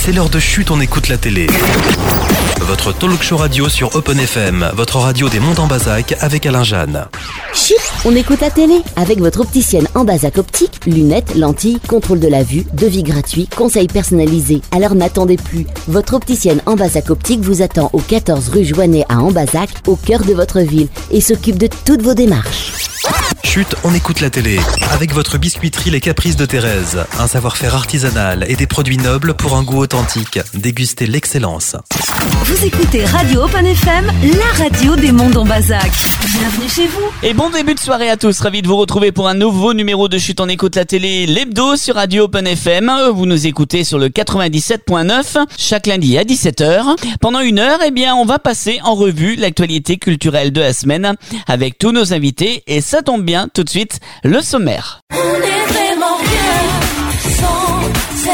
c'est l'heure de Chut, on écoute la télé. Votre talk show radio sur Open FM, votre radio des Monts en Bazac avec Alain Jeanne. Chut, on écoute la télé avec votre opticienne en Bazac optique, lunettes, lentilles, contrôle de la vue, devis gratuit, conseils personnalisés. Alors n'attendez plus, votre opticienne en Bazac optique vous attend au 14 rue Joannet à Ambazac, au cœur de votre ville, et s'occupe de toutes vos démarches. Chut, on écoute la télé avec votre biscuiterie Les Caprices de Thérèse. Un savoir-faire artisanal et des produits nobles pour un goût authentique. Dégustez l'excellence. Vous écoutez Radio Open FM, la radio des Monts en Bazac. Bienvenue chez vous. Et bon début de soirée à tous. Ravi de vous retrouver pour un nouveau numéro de Chut, on écoute la télé, l'hebdo sur Radio Open FM. Vous nous écoutez sur le 97.9 chaque lundi à 17h. Pendant une heure, on va passer en revue l'actualité culturelle de la semaine avec tous nos invités. Et ça tombe bien, tout de suite, le sommaire. On est vraiment bien sans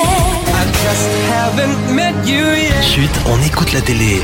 elle. Chut, on écoute la télé.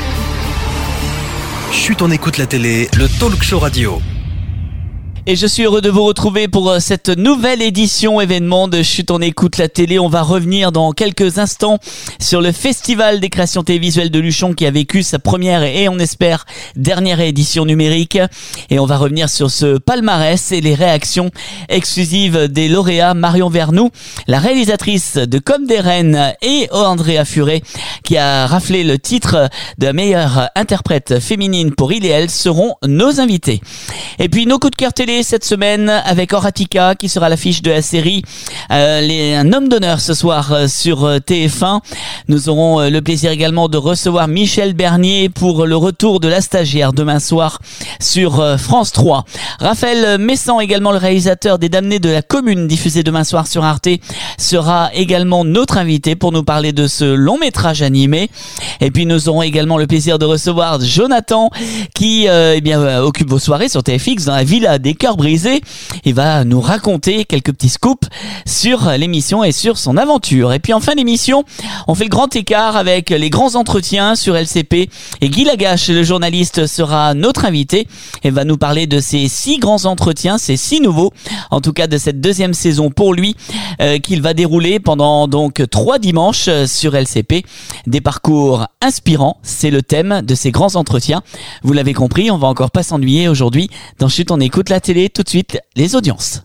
Chut, on écoute la télé, le talk show radio. Et je suis heureux de vous retrouver pour cette nouvelle édition événement de Chut, on écoute la télé. On va revenir dans quelques instants sur le Festival des créations télévisuelles de Luchon qui a vécu sa première et on espère dernière édition numérique. Et on va revenir sur ce palmarès et les réactions exclusives des lauréats. Marion Vernou, la réalisatrice de Comme des Reines, et Andrea Furet qui a raflé le titre de la meilleure interprète féminine pour Il et Elle seront nos invités. Et puis nos coups de cœur télé cette semaine avec Horatica qui sera à l'affiche de la série un homme d'honneur ce soir sur TF1. Nous aurons le plaisir également de recevoir Michel Bernier pour le retour de La Stagiaire demain soir sur France 3. Raphaël Messan, également le réalisateur des Damnés de la Commune, diffusé demain soir sur Arte, sera également notre invité pour nous parler de ce long métrage animé. Et puis nous aurons également le plaisir de recevoir Jonathan qui occupe vos soirées sur TFX dans la Villa des Cœurs Brisés. Il va nous raconter quelques petits scoops sur l'émission et sur son aventure. Et puis en fin d'émission, on fait le grand écart avec les grands entretiens sur LCP. Et Guy Lagache, le journaliste, sera notre invité et va nous parler de ces 6 grands entretiens, ces 6 nouveaux, en tout cas de cette deuxième saison pour lui, qu'il va dérouler pendant donc 3 dimanches sur LCP. Des parcours inspirants, c'est le thème de ces grands entretiens. Vous l'avez compris, on va encore pas s'ennuyer aujourd'hui. Dans Chut, on écoute la télé, tout de suite, les audiences.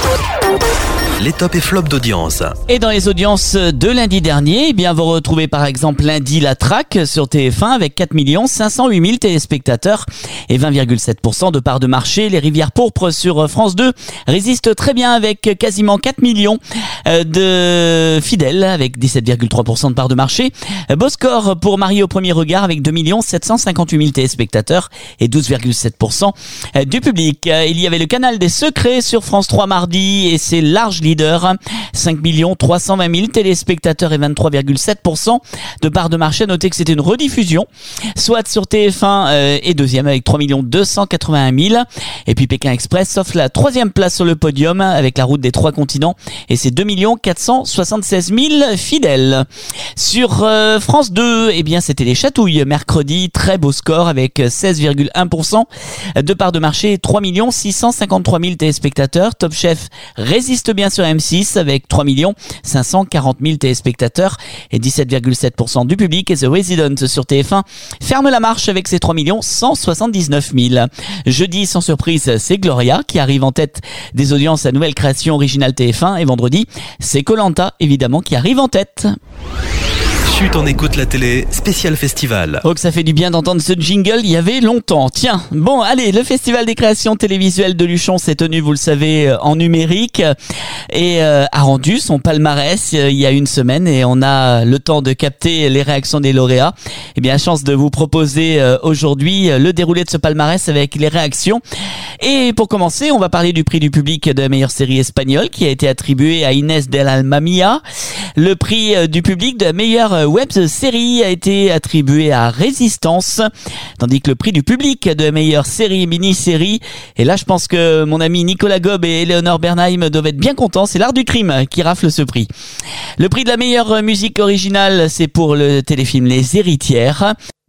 Les tops et flops d'audience. Et dans les audiences de lundi dernier, vous retrouvez par exemple lundi La Traque sur TF1 avec 4 508 000 téléspectateurs et 20,7% de part de marché. Les Rivières Pourpres sur France 2 résistent très bien avec quasiment 4 millions de fidèles avec 17,3% de part de marché. Beau score pour Marie au premier regard avec 2 758 000 téléspectateurs et 12,7% du public. Il y avait le Canal des Secrets sur France 3 mardi et c'est large leader, 5 320 000 téléspectateurs et 23,7% de part de marché. Notez que c'était une rediffusion, soit sur TF1 et deuxième avec 3 281 000. Et puis Pékin Express offre la 3e place sur le podium avec la route des 3 continents et c'est 2 476 000 fidèles. Sur France 2, c'était les Chatouilles mercredi, très beau score avec 16,1% de part de marché et 3 653 000 téléspectateurs. Top Chef résiste bien sur M6 avec 3 540 000 téléspectateurs et 17,7% du public. Et The Resident sur TF1 ferme la marche avec ses 3 179 000. Jeudi, sans surprise, c'est Gloria qui arrive en tête des audiences à nouvelle création originale TF1. Et vendredi, c'est Koh-Lanta évidemment qui arrive en tête. Chut, on écoute la télé, spécial festival. Oh que ça fait du bien d'entendre ce jingle, il y avait longtemps. Tiens, bon allez, le Festival des créations télévisuelles de Luchon s'est tenu, vous le savez, en numérique et a rendu son palmarès il y a une semaine et on a le temps de capter les réactions des lauréats. Chance de vous proposer aujourd'hui le déroulé de ce palmarès avec les réactions. Et pour commencer, on va parler du prix du public de la meilleure série espagnole qui a été attribué à Inés del Alma Mía. Le prix du public de la meilleure web série a été attribué à Résistance, tandis que le prix du public de la meilleure série mini-série, et là je pense que mon ami Nicolas Gob et Eleonore Bernheim doivent être bien contents, c'est L'Art du crime qui rafle ce prix. Le prix de la meilleure musique originale, c'est pour le téléfilm Les Héritières.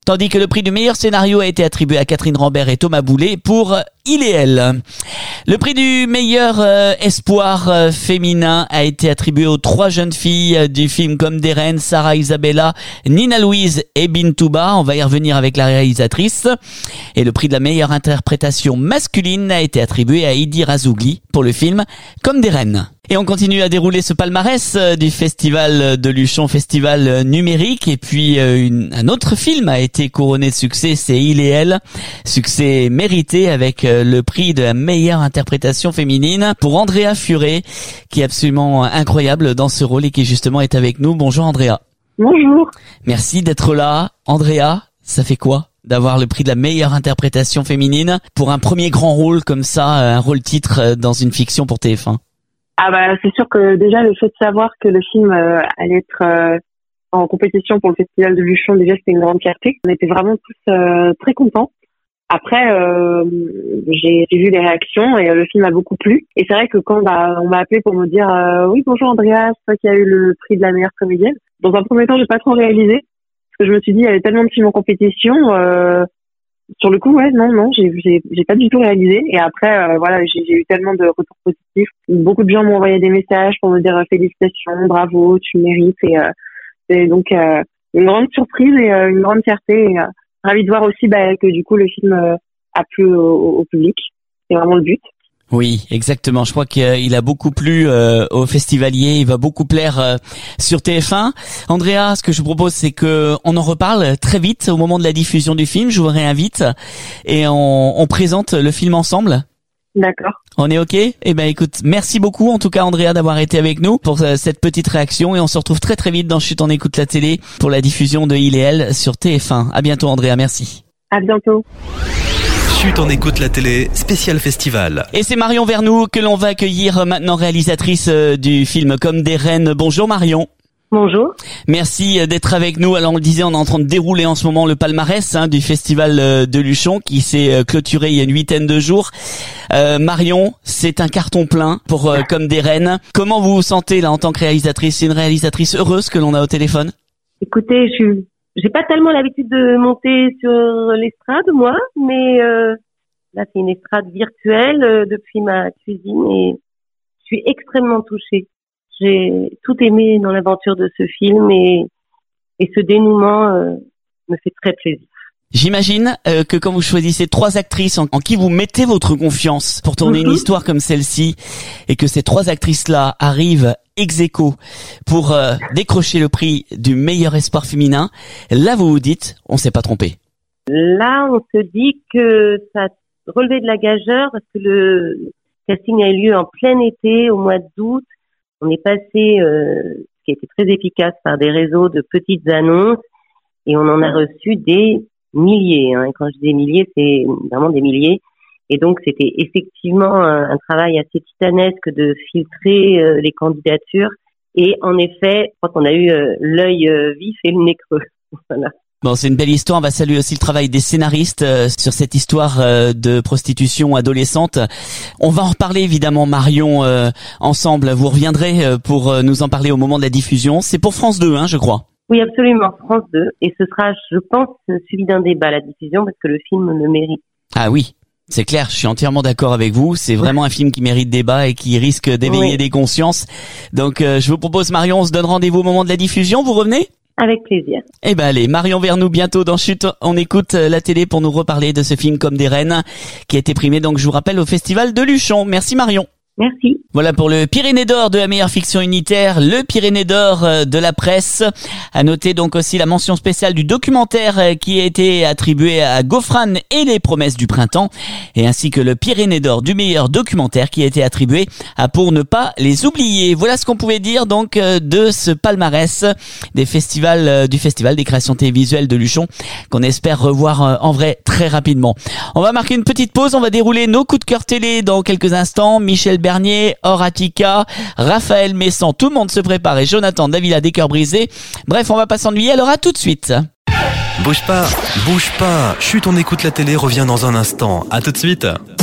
Tandis que le prix du meilleur scénario a été attribué à Catherine Rambert et Thomas Boulet pour Il et Elle. Le prix du meilleur espoir féminin a été attribué aux 3 jeunes filles du film Comme des reines, Sarah Isabella, Nina Louise et Bintouba. On va y revenir avec la réalisatrice. Et le prix de la meilleure interprétation masculine a été attribué à Heidi Razougli pour le film Comme des reines. Et on continue à dérouler ce palmarès du festival de Luchon, festival numérique. Et puis un autre film a été couronné de succès, c'est Il et Elle. Succès mérité avec le prix de la meilleure interprétation féminine pour Andrea Furet, qui est absolument incroyable dans ce rôle et qui justement est avec nous. Bonjour Andrea. Bonjour. Merci d'être là. Andrea, ça fait quoi d'avoir le prix de la meilleure interprétation féminine pour un premier grand rôle comme ça, un rôle titre dans une fiction pour TF1? Ah bah c'est sûr que déjà le fait de savoir que le film allait être en compétition pour le festival de Luchon, déjà c'était une grande fierté. On était vraiment tous très contents. Après j'ai vu les réactions et le film a beaucoup plu. Et c'est vrai que quand on m'a appelé pour me dire oui bonjour Andrea, c'est toi qui as eu le prix de la meilleure comédienne. Dans un premier temps j'ai pas trop réalisé parce que je me suis dit il y avait tellement de films en compétition. Sur le coup, ouais, non, j'ai pas du tout réalisé. Et après, voilà, j'ai eu tellement de retours positifs. Beaucoup de gens m'ont envoyé des messages pour me dire félicitations, bravo, tu mérites. Et donc une grande surprise et une grande fierté. Et, ravie de voir aussi que du coup le film a plu au public. C'est vraiment le but. Oui, exactement. Je crois qu'il a beaucoup plu aux festivaliers. Il va beaucoup plaire sur TF1. Andrea, ce que je vous propose, c'est que on en reparle très vite au moment de la diffusion du film. Je vous réinvite et on présente le film ensemble. D'accord. On est OK? Eh ben, écoute, merci beaucoup en tout cas Andrea d'avoir été avec nous pour cette petite réaction et on se retrouve très très vite dans Chut on écoute la télé pour la diffusion de Il et Elle sur TF1. À bientôt Andrea, merci. À bientôt. Chut, on écoute la télé, spécial festival. Et c'est Marion Vernou que l'on va accueillir maintenant, réalisatrice du film Comme des reines. Bonjour Marion. Bonjour. Merci d'être avec nous. Alors on le disait, on est en train de dérouler en ce moment le palmarès du festival de Luchon qui s'est clôturé il y a une 8aine de jours. Marion, c'est un carton plein pour Comme des reines. Comment vous vous sentez là en tant que réalisatrice? C'est une réalisatrice heureuse que l'on a au téléphone? Écoutez, j'ai pas tellement l'habitude de monter sur l'estrade, moi, mais là, c'est une estrade virtuelle depuis ma cuisine et je suis extrêmement touchée. J'ai tout aimé dans l'aventure de ce film et ce dénouement me fait très plaisir. J'imagine que quand vous choisissez 3 actrices en qui vous mettez votre confiance pour tourner une histoire comme celle-ci et que ces 3 actrices-là arrivent ex aequo pour décrocher le prix du meilleur espoir féminin, là vous vous dites, on s'est pas trompé. Là, on se dit que ça relevait de la gageure parce que le casting a eu lieu en plein été, au mois d'août. On est passé, ce qui a été très efficace, par des réseaux de petites annonces et on en a reçu des milliers. Et quand je dis des milliers, c'est vraiment des milliers. Et donc, c'était effectivement un travail assez titanesque de filtrer les candidatures. Et en effet, je crois qu'on a eu l'œil vif et le nez creux. Voilà. Bon, c'est une belle histoire. On va saluer aussi le travail des scénaristes sur cette histoire de prostitution adolescente. On va en reparler évidemment, Marion, ensemble. Vous reviendrez pour nous en parler au moment de la diffusion. C'est pour France 2, je crois. Oui, absolument, France 2. Et ce sera, je pense, suivi d'un débat, la diffusion, parce que le film le mérite. Ah oui, c'est clair, je suis entièrement d'accord avec vous. C'est vraiment un film qui mérite débat et qui risque d'éveiller des consciences. Donc, je vous propose, Marion, on se donne rendez-vous au moment de la diffusion. Vous revenez ? Avec plaisir. Eh ben allez, Marion Vernou bientôt dans Chut, on écoute la télé pour nous reparler de ce film Comme des reines qui a été primé, donc je vous rappelle, au festival de Luchon. Merci Marion. Merci. Voilà pour le Pyrénées d'or de la meilleure fiction unitaire, le Pyrénées d'or de la presse. À noter donc aussi la mention spéciale du documentaire qui a été attribué à Gauffran et les promesses du printemps, et ainsi que le Pyrénées d'or du meilleur documentaire qui a été attribué à Pour ne pas les oublier. Voilà ce qu'on pouvait dire donc de ce palmarès des festivals, du festival des créations télévisuelles de Luchon, qu'on espère revoir en vrai très rapidement. On va marquer une petite pause, on va dérouler nos coups de cœur télé dans quelques instants. Michel Bernier, Horatica, Raphaël Messan, tout le monde se prépare et Jonathan Davila des cœurs brisés. Bref, on va pas s'ennuyer, alors à tout de suite. Bouge pas. Chut, on écoute la télé, revient dans un instant. À tout de suite.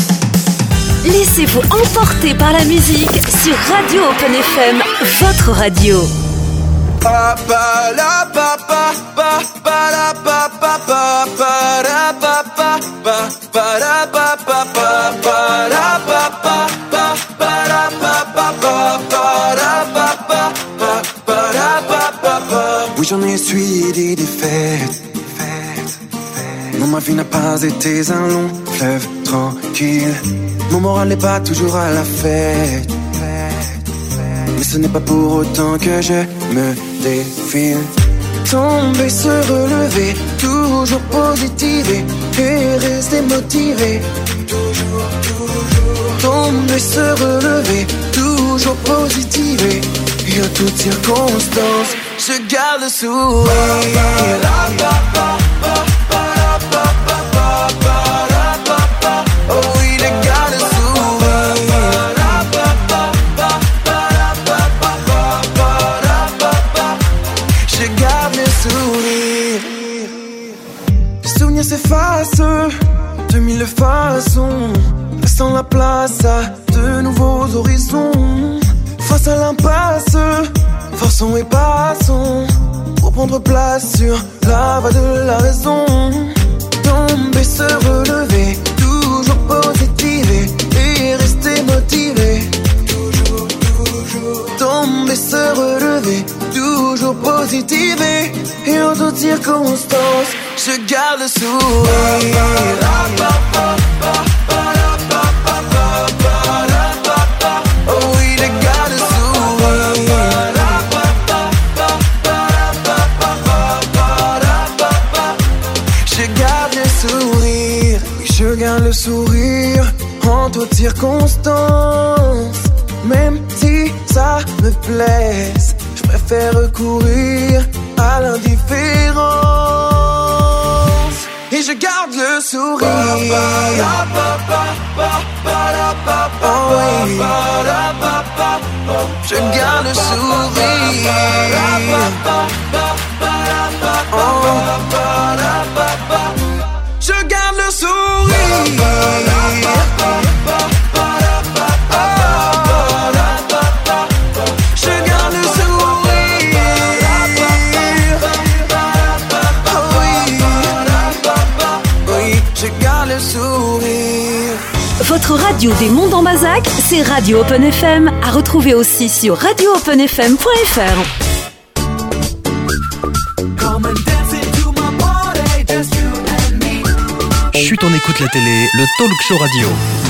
Laissez-vous emporter par la musique sur Radio Open FM, votre radio. Pa pa la pa pa pa pa la pa pa pa pa la pa pa pa pa la pa pa pa pa la pa pa pa pa la pa pa pa pa la pa pa pa pa la pa pa pa. Oui, j'en ai essuyé des défaites. Non, ma vie n'a pas été un long fleuve tranquille. Mon moral n'est pas toujours à la fête. Mais ce n'est pas pour autant que je me défile. Tomber, se relever, toujours positiver et rester motivé. Toujours, toujours. Tomber, se relever, toujours positiver. Et en toutes circonstances, je garde le sourire. Oh oui, je garde le sourire. Je garde le sourire. Les souvenirs s'effacent de mille façons, laissant la place à de nouveaux horizons. Face à l'impasse, forçons et passons pour prendre place sur la voie de la raison. Tomber, se relever, toujours positiver et rester motivé. Toujours, toujours. Tomber, se relever, toujours positiver et en toutes circonstances, je garde le sourire. Oh oui, je garde le sourire. Je garde le sourire. Oui, je garde le sourire en toutes circonstances. Même si ça me blesse, je préfère recourir à l'indifférence. Et je garde le sourire. Oh oui. Je garde le sourire. Oh. Je garde le sourire. Votre radio des Monts en Bazac, c'est Radio Open FM, à retrouver aussi sur radioopenfm.fr. Chut, on écoute la télé, le talk show radio.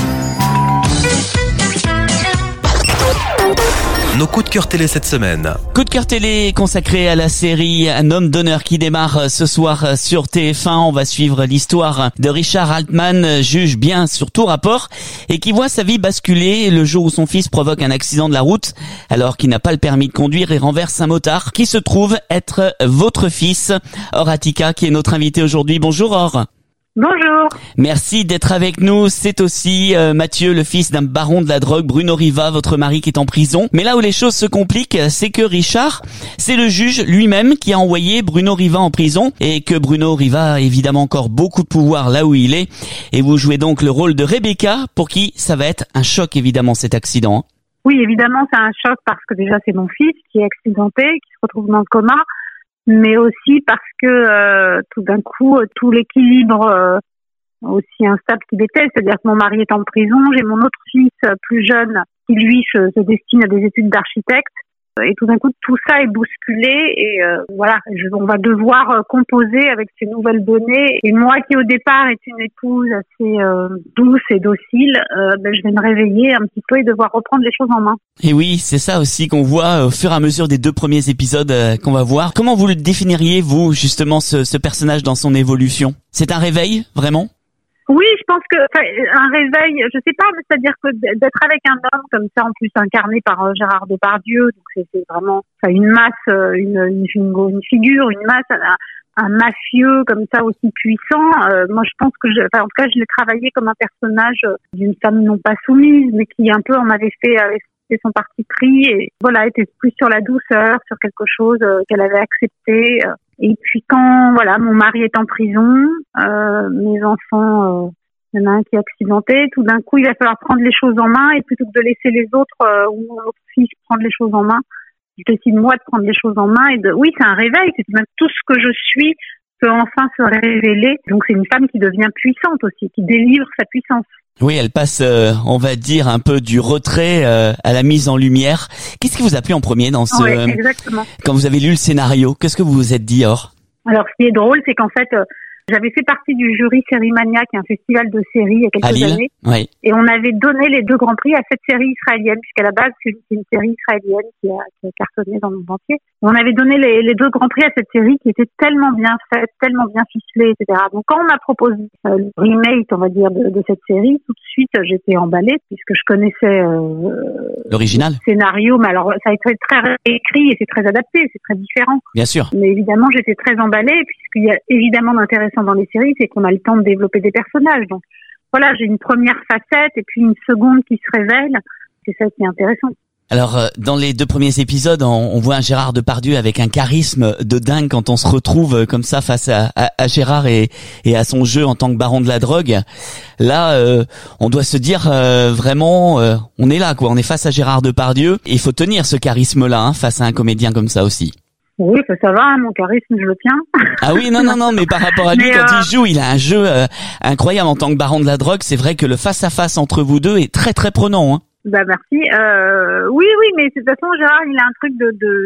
Nos coups de cœur télé cette semaine. Coup de cœur télé consacré à la série Un homme d'honneur qui démarre ce soir sur TF1. On va suivre l'histoire de Richard Altman, juge bien sur tout rapport et qui voit sa vie basculer le jour où son fils provoque un accident de la route alors qu'il n'a pas le permis de conduire et renverse un motard qui se trouve être votre fils, Or Attica, qui est notre invité aujourd'hui. Bonjour Or. Bonjour. Merci d'être avec nous. C'est aussi Mathieu, le fils d'un baron de la drogue, Bruno Riva, votre mari qui est en prison. Mais là où les choses se compliquent, c'est que Richard, c'est le juge lui-même qui a envoyé Bruno Riva en prison et que Bruno Riva a évidemment encore beaucoup de pouvoir là où il est. Et vous jouez donc le rôle de Rebecca, pour qui ça va être un choc évidemment cet accident. Oui, évidemment, c'est un choc parce que déjà c'est mon fils qui est accidenté, qui se retrouve dans le coma. Mais aussi parce que tout d'un coup, tout l'équilibre aussi instable qu'il était, c'est-à-dire que mon mari est en prison, j'ai mon autre fils plus jeune qui lui se destine à des études d'architecte, et tout d'un coup tout ça est bousculé et voilà, on va devoir composer avec ces nouvelles données. Et moi qui au départ est une épouse assez douce et docile, je vais me réveiller un petit peu et devoir reprendre les choses en main. Et oui, c'est ça aussi qu'on voit au fur et à mesure des 2 premiers épisodes qu'on va voir. Comment vous le définiriez, vous, justement, ce personnage dans son évolution? C'est un réveil, vraiment? Oui, je pense que un réveil, je sais pas, mais c'est-à-dire que d'être avec un homme comme ça, en plus incarné par Gérard Depardieu, donc c'est vraiment une masse, une figure, une masse, un mafieux comme ça aussi puissant. Moi, je pense que, en tout cas, je l'ai travaillé comme un personnage d'une femme non pas soumise, mais qui un peu en avait fait son parti pris et voilà, était plus sur la douceur, sur quelque chose qu'elle avait accepté. Et puis quand voilà, mon mari est en prison, mes enfants, il y en a un qui est accidenté, tout d'un coup il va falloir prendre les choses en main et plutôt que de laisser les autres ou mon autre fils prendre les choses en main, Je décide moi de prendre les choses en main oui, c'est un réveil, c'est même tout ce que je suis peut enfin se révéler. Donc c'est une femme qui devient puissante aussi, qui délivre sa puissance. Oui, elle passe, on va dire, un peu du retrait à la mise en lumière. Qu'est-ce qui vous a plu en premier dans ce... Oui, exactement. Quand vous avez lu le scénario, qu'est-ce que vous vous êtes dit, Or? Alors, ce qui est drôle, c'est qu'en fait, j'avais fait partie du jury Sérimania, qui est un festival de séries il y a quelques années. Oui. Et on avait donné les 2 grands prix à cette série israélienne, puisqu'à la base, c'est une série israélienne qui a cartonné dans le monde entier. Et on avait donné les 2 grands prix à cette série qui était tellement bien faite, tellement bien ficelée, etc. Donc, quand on m'a proposé le remake, on va dire, de cette série, tout de suite, j'étais emballée, puisque je connaissais l'original. Le scénario, mais alors, ça a été très écrit et c'est très adapté, c'est très différent. Bien sûr. Mais évidemment, j'étais très emballée, puisqu'il y a évidemment d'intéressant dans les séries, c'est qu'on a le temps de développer des personnages. Donc voilà, j'ai une première facette et puis une seconde qui se révèle. C'est ça qui est intéressant. Alors, dans les 2 premiers épisodes, on voit un Gérard Depardieu avec un charisme de dingue quand on se retrouve comme ça face à Gérard et à son jeu en tant que baron de la drogue. Là, on doit se dire vraiment, on est là, quoi. On est face à Gérard Depardieu. Et il faut tenir ce charisme-là face à un comédien comme ça aussi. Oui, ça va, mon charisme, je le tiens. Ah oui, non, mais par rapport à lui, quand il joue, il a un jeu incroyable en tant que baron de la drogue. C'est vrai que le face-à-face entre vous deux est très, très prenant. Bah merci. Oui, mais de toute façon, Gérard, il a un truc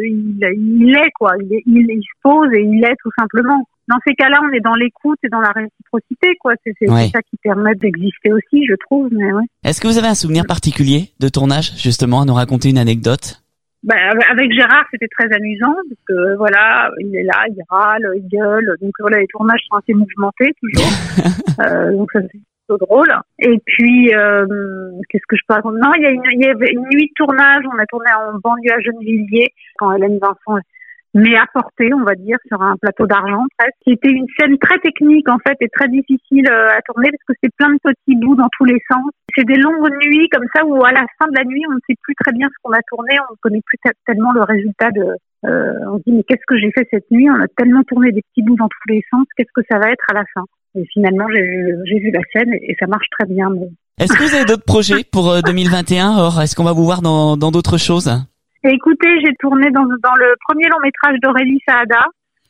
il est quoi. Il se pose et il est tout simplement. Dans ces cas-là, on est dans l'écoute et dans la réciprocité, quoi. C'est ça qui permet d'exister aussi, je trouve. Mais ouais. Est-ce que vous avez un souvenir particulier de tournage, justement, à nous raconter une anecdote? Bah, avec Gérard, c'était très amusant, parce que voilà, il est là, il râle, il gueule. Donc voilà, les tournages sont assez mouvementés, toujours. Donc ça, c'est plutôt drôle. Et puis, qu'est-ce que je peux raconter? Non, il y avait une nuit de tournage, on a tourné en banlieue à Gennevilliers, quand Hélène Vincent mais apporté, on va dire, sur un plateau d'argent presque. C'était une scène très technique en fait et très difficile à tourner parce que c'est plein de petits bouts dans tous les sens. C'est des longues nuits comme ça où à la fin de la nuit on ne sait plus très bien ce qu'on a tourné, on ne connaît plus tellement le résultat on se dit mais qu'est-ce que j'ai fait cette nuit? On a tellement tourné des petits bouts dans tous les sens, qu'est-ce que ça va être à la fin? Et finalement j'ai vu la scène et ça marche très bien. Mais... Est-ce que vous avez d'autres projets pour 2021? Or, est-ce qu'on va vous voir dans d'autres choses? Écoutez, j'ai tourné dans le premier long métrage d'Aurélie Saada,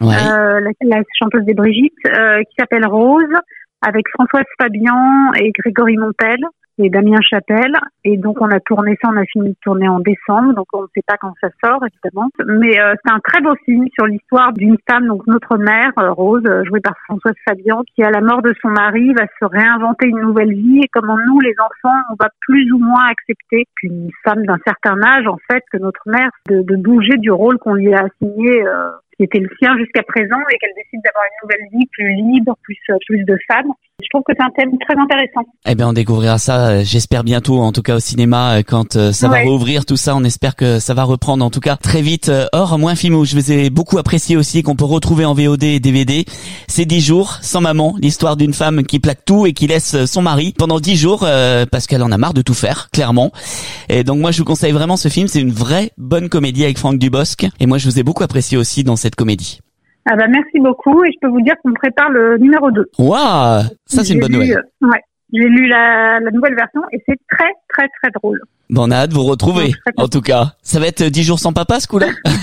la chanteuse des Brigitte, qui s'appelle Rose, avec Françoise Fabian et Grégory Montel et Damien Chapelle. Et donc on a tourné ça, on a fini de tourner en décembre, donc on ne sait pas quand ça sort évidemment. Mais c'est un très beau film sur l'histoire d'une femme, donc notre mère, Rose, jouée par Françoise Fabian, qui à la mort de son mari va se réinventer une nouvelle vie et comment nous les enfants on va plus ou moins accepter qu'une femme d'un certain âge en fait, que notre mère, de bouger du rôle qu'on lui a assigné, qui était le sien jusqu'à présent, et qu'elle décide d'avoir une nouvelle vie plus libre, plus de femme. Je trouve que c'est un thème très intéressant. Eh bien, on découvrira ça, j'espère bientôt, en tout cas au cinéma, quand ça va rouvrir tout ça. On espère que ça va reprendre, en tout cas, très vite. Or, moi, un film où je vous ai beaucoup apprécié aussi, qu'on peut retrouver en VOD et DVD, c'est 10 jours sans maman, l'histoire d'une femme qui plaque tout et qui laisse son mari pendant 10 jours, parce qu'elle en a marre de tout faire, clairement. Et donc, moi, je vous conseille vraiment ce film. C'est une vraie bonne comédie avec Franck Dubosc. Et moi, je vous ai beaucoup apprécié aussi dans cette comédie. Ah bah merci beaucoup et je peux vous dire qu'on prépare le numéro 2. Waouh, ça c'est une bonne nouvelle. J'ai lu la nouvelle version et c'est très très très drôle. Bon, on a hâte de vous retrouver, en tout cas. Ça va être 10 jours sans papa ce coup-là.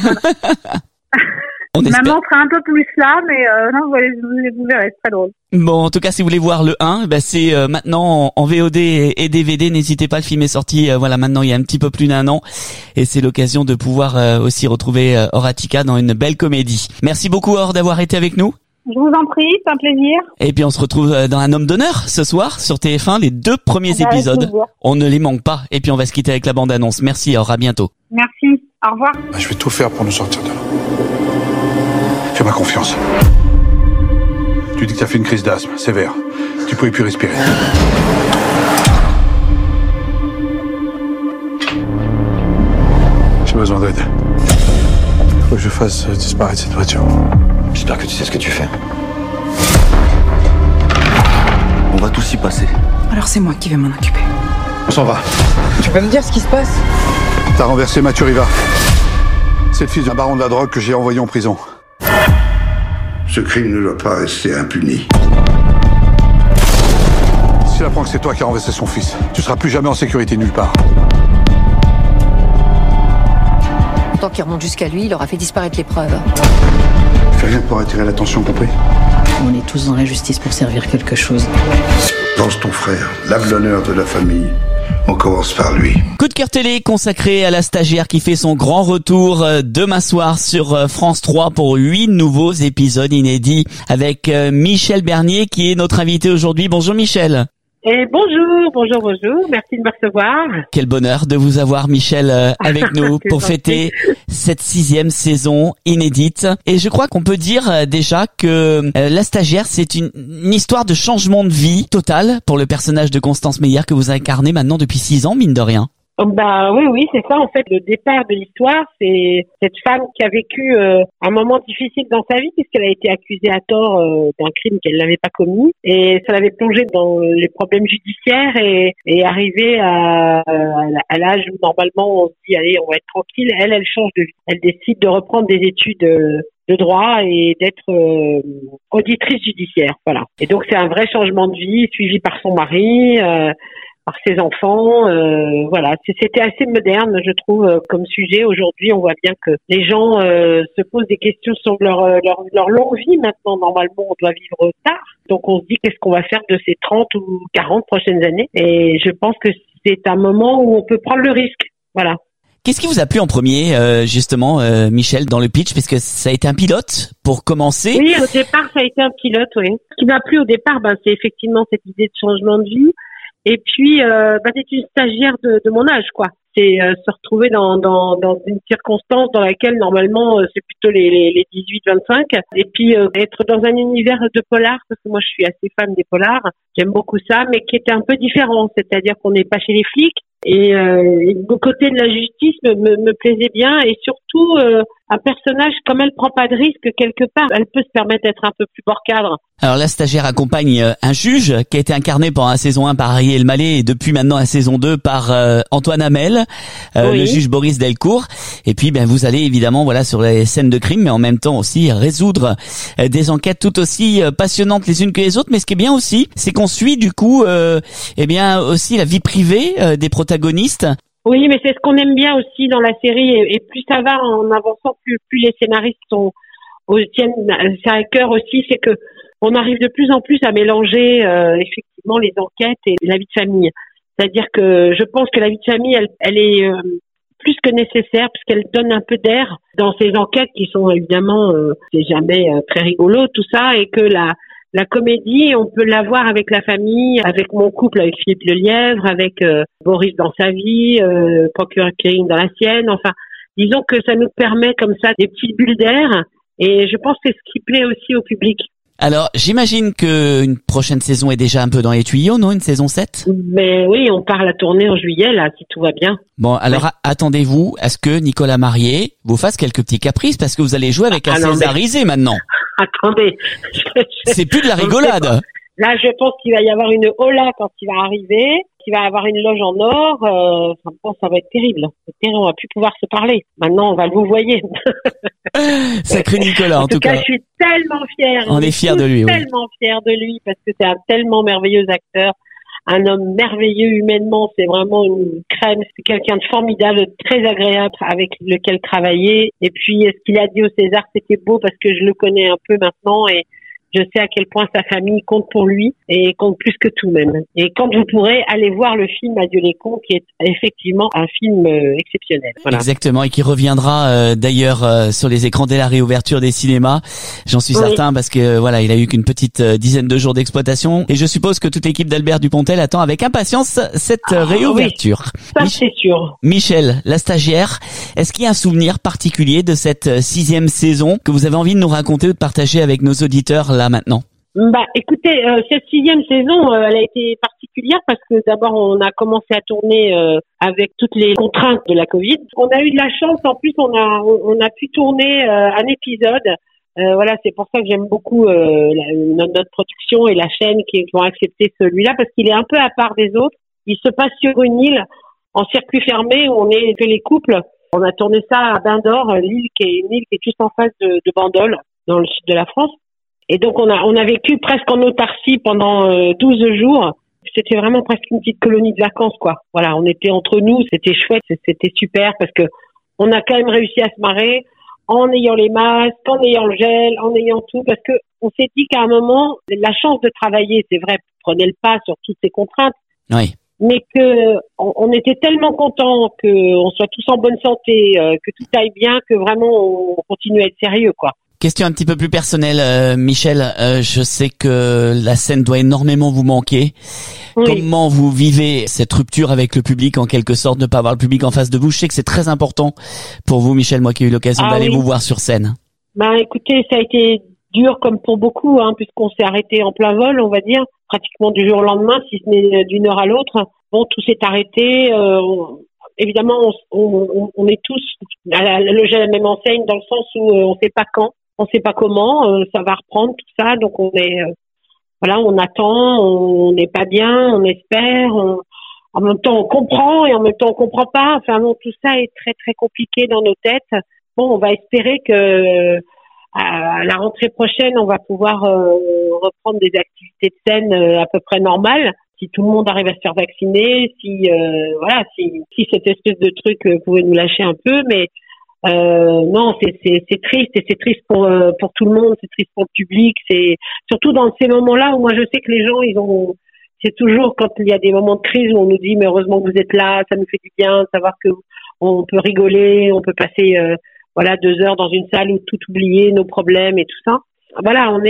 Maman sera un peu plus là, mais non, vous verrez, c'est très drôle. Bon, en tout cas, si vous voulez voir le 1, c'est maintenant en VOD et DVD. N'hésitez pas, le film est sorti maintenant il y a un petit peu plus d'1 an. Et c'est l'occasion de pouvoir aussi retrouver Horatica dans une belle comédie. Merci beaucoup, Or, d'avoir été avec nous. Je vous en prie, c'est un plaisir. Et puis on se retrouve dans Un homme d'honneur ce soir sur TF1, les 2 premiers épisodes. On ne les manque pas. Et puis on va se quitter avec la bande-annonce. Merci, Or, à bientôt. Merci, au revoir. Je vais tout faire pour nous sortir de là. Fais-moi confiance. Tu dis que t'as fait une crise d'asthme sévère. Tu pouvais plus respirer. J'ai besoin d'aide. Il faut que je fasse disparaître cette voiture. J'espère que tu sais ce que tu fais. On va tous y passer. Alors c'est moi qui vais m'en occuper. On s'en va. Tu peux me dire ce qui se passe? T'as renversé Mathieu Riva. C'est le fils d'un baron de la drogue que j'ai envoyé en prison. Ce crime ne doit pas rester impuni. S'il apprend que c'est toi qui as renversé son fils, tu seras plus jamais en sécurité nulle part. temps qu'il remonte jusqu'à lui, il aura fait disparaître les preuves. Fais rien pour attirer l'attention, compris? On est tous dans la justice pour servir quelque chose. Pense ton frère, lave l'honneur de la famille. On commence par lui. Coup de cœur télé consacré à la stagiaire qui fait son grand retour demain soir sur France 3 pour 8 nouveaux épisodes inédits avec Michel Bernier qui est notre invité aujourd'hui. Bonjour Michel. Et bonjour, merci de me recevoir. Quel bonheur de vous avoir Michel avec nous pour fêter cette 6e saison inédite. Et je crois qu'on peut dire déjà que La Stagiaire, c'est une histoire de changement de vie total pour le personnage de Constance Meyer que vous incarnez maintenant depuis 6 ans, mine de rien. Bah oui, c'est ça en fait le départ de l'histoire, c'est cette femme qui a vécu un moment difficile dans sa vie puisqu'elle a été accusée à tort d'un crime qu'elle n'avait pas commis et ça l'avait plongée dans les problèmes judiciaires et arrivée à l'âge où normalement on se dit allez on va être tranquille, elle change de vie, elle décide de reprendre des études de droit et d'être auditrice judiciaire, voilà. Et donc c'est un vrai changement de vie suivi par son mari. Par ses enfants, voilà, c'était assez moderne, je trouve, comme sujet. Aujourd'hui, on voit bien que les gens se posent des questions sur leur longue vie. Maintenant, normalement, on doit vivre tard. Donc, on se dit qu'est-ce qu'on va faire de ces 30 ou 40 prochaines années. Et je pense que c'est un moment où on peut prendre le risque. Voilà. Qu'est-ce qui vous a plu en premier, justement, Michel, dans le pitch, parce que ça a été un pilote pour commencer? Oui, au départ, ça a été un pilote, oui. Ce qui m'a plu au départ, c'est effectivement cette idée de changement de vie. Et puis, c'est une stagiaire de mon âge, quoi. C'est se retrouver dans une circonstance dans laquelle normalement c'est plutôt les 18-25. Et puis être dans un univers de polar, parce que moi je suis assez fan des polars, j'aime beaucoup ça, mais qui était un peu différent. C'est-à-dire qu'on n'est pas chez les flics. Et le côté de la justice me plaisait bien et surtout un personnage comme elle prend pas de risque quelque part, elle peut se permettre d'être un peu plus bord cadre. Alors la stagiaire accompagne un juge qui a été incarné pendant la saison 1 par Ariel Mallet et depuis maintenant la saison 2 par Antoine Hamel, oui. Le juge Boris Delcourt. Et puis vous allez évidemment sur les scènes de crime mais en même temps aussi résoudre des enquêtes tout aussi passionnantes les unes que les autres. Mais ce qui est bien aussi, c'est qu'on suit du coup aussi la vie privée des protagonistes. Oui, mais c'est ce qu'on aime bien aussi dans la série et plus ça va en avançant, plus les scénaristes tiennent ça à cœur aussi, c'est que on arrive de plus en plus à mélanger effectivement les enquêtes et la vie de famille. C'est-à-dire que je pense que la vie de famille, elle est plus que nécessaire puisqu'elle donne un peu d'air dans ces enquêtes qui sont évidemment c'est jamais très rigolo tout ça et que la comédie, on peut l'avoir avec la famille, avec mon couple, avec Philippe Lelièvre, avec Boris dans sa vie, Procureur Kering dans la sienne. Enfin, disons que ça nous permet comme ça des petites bulles d'air. Et je pense que c'est ce qui plaît aussi au public. Alors, j'imagine qu'une prochaine saison est déjà un peu dans les tuyaux, non? Une saison 7? Mais oui, on part la tournée en juillet, là, si tout va bien. Bon, alors attendez-vous à ce que Nicolas Marié vous fasse quelques petits caprices, parce que vous allez jouer avec un Césarisé maintenant. Attendez. C'est plus de la rigolade. Là, je pense qu'il va y avoir une hola quand il va arriver, qu'il va y avoir une loge en or. Ça va être terrible. On va plus pouvoir se parler. Maintenant, on va le vous voyer. Sacré Nicolas, en tout cas. Je suis tellement fière. On est fiers de lui. Tellement fière de lui parce que c'est un tellement merveilleux acteur. Un homme merveilleux humainement, c'est vraiment une crème, c'est quelqu'un de formidable, très agréable avec lequel travailler. Et puis, ce qu'il a dit au César, c'était beau parce que je le connais un peu maintenant et je sais à quel point sa famille compte pour lui et compte plus que tout même. Et quand vous pourrez aller voir le film Adieu les cons, qui est effectivement un film exceptionnel. Voilà. Exactement, et qui reviendra d'ailleurs sur les écrans dès la réouverture des cinémas. J'en suis certain parce que il a eu qu'une petite dizaine de jours d'exploitation et je suppose que toute l'équipe d'Albert Dupontel attend avec impatience cette réouverture. Oui. Ça c'est sûr. Michel, la stagiaire, est-ce qu'il y a un souvenir particulier de cette 6e saison que vous avez envie de nous raconter ou de partager avec nos auditeurs là maintenant? Écoutez, cette 6e saison, elle a été particulière parce que d'abord on a commencé à tourner avec toutes les contraintes de la Covid. On a eu de la chance, en plus on a pu tourner un épisode. C'est pour ça que j'aime beaucoup notre production et la chaîne qui ont accepté celui-là parce qu'il est un peu à part des autres. Il se passe sur une île en circuit fermé où on est que les couples. On a tourné ça à Bain-d'Or, l'île qui est juste en face de Bandol, dans le sud de la France. Et donc on a vécu presque en autarcie pendant 12 jours. C'était vraiment presque une petite colonie de vacances, quoi. Voilà, on était entre nous, c'était chouette, c'était super parce que on a quand même réussi à se marrer en ayant les masques, en ayant le gel, en ayant tout, parce que on s'est dit qu'à un moment, la chance de travailler, c'est vrai, prenez le pas sur toutes ces contraintes, Oui. mais que on était tellement contents qu'on soit tous en bonne santé, que tout aille bien, que vraiment on continue à être sérieux, quoi. Question un petit peu plus personnelle, Michel. Je sais que la scène doit énormément vous manquer. Oui. Comment vous vivez cette rupture avec le public, en quelque sorte, ne pas avoir le public en face de vous? Je sais que c'est très important pour vous, Michel, moi qui ai eu l'occasion d'aller vous voir sur scène. Ben, écoutez, ça a été dur comme pour beaucoup, puisqu'on s'est arrêté en plein vol, on va dire, pratiquement du jour au lendemain, si ce n'est d'une heure à l'autre. Bon, tout s'est arrêté. Évidemment, on est tous logés à la même enseigne, dans le sens où on sait pas quand. On sait pas comment, ça va reprendre tout ça, donc on est, on attend, on n'est pas bien, on espère, en même temps on comprend et en même temps on comprend pas. Enfin bon, tout ça est très très compliqué dans nos têtes. Bon, on va espérer que à la rentrée prochaine, on va pouvoir reprendre des activités de scène à peu près normales. Si tout le monde arrive à se faire vacciner, si cette espèce de truc pouvait nous lâcher un peu, mais non, c'est triste, et c'est triste pour tout le monde, c'est triste pour le public, c'est surtout dans ces moments-là où moi je sais que les gens c'est toujours quand il y a des moments de crise où on nous dit mais heureusement que vous êtes là, ça nous fait du bien de savoir que on peut rigoler, on peut passer 2 heures dans une salle où tout oublier, nos problèmes et tout ça. Voilà, on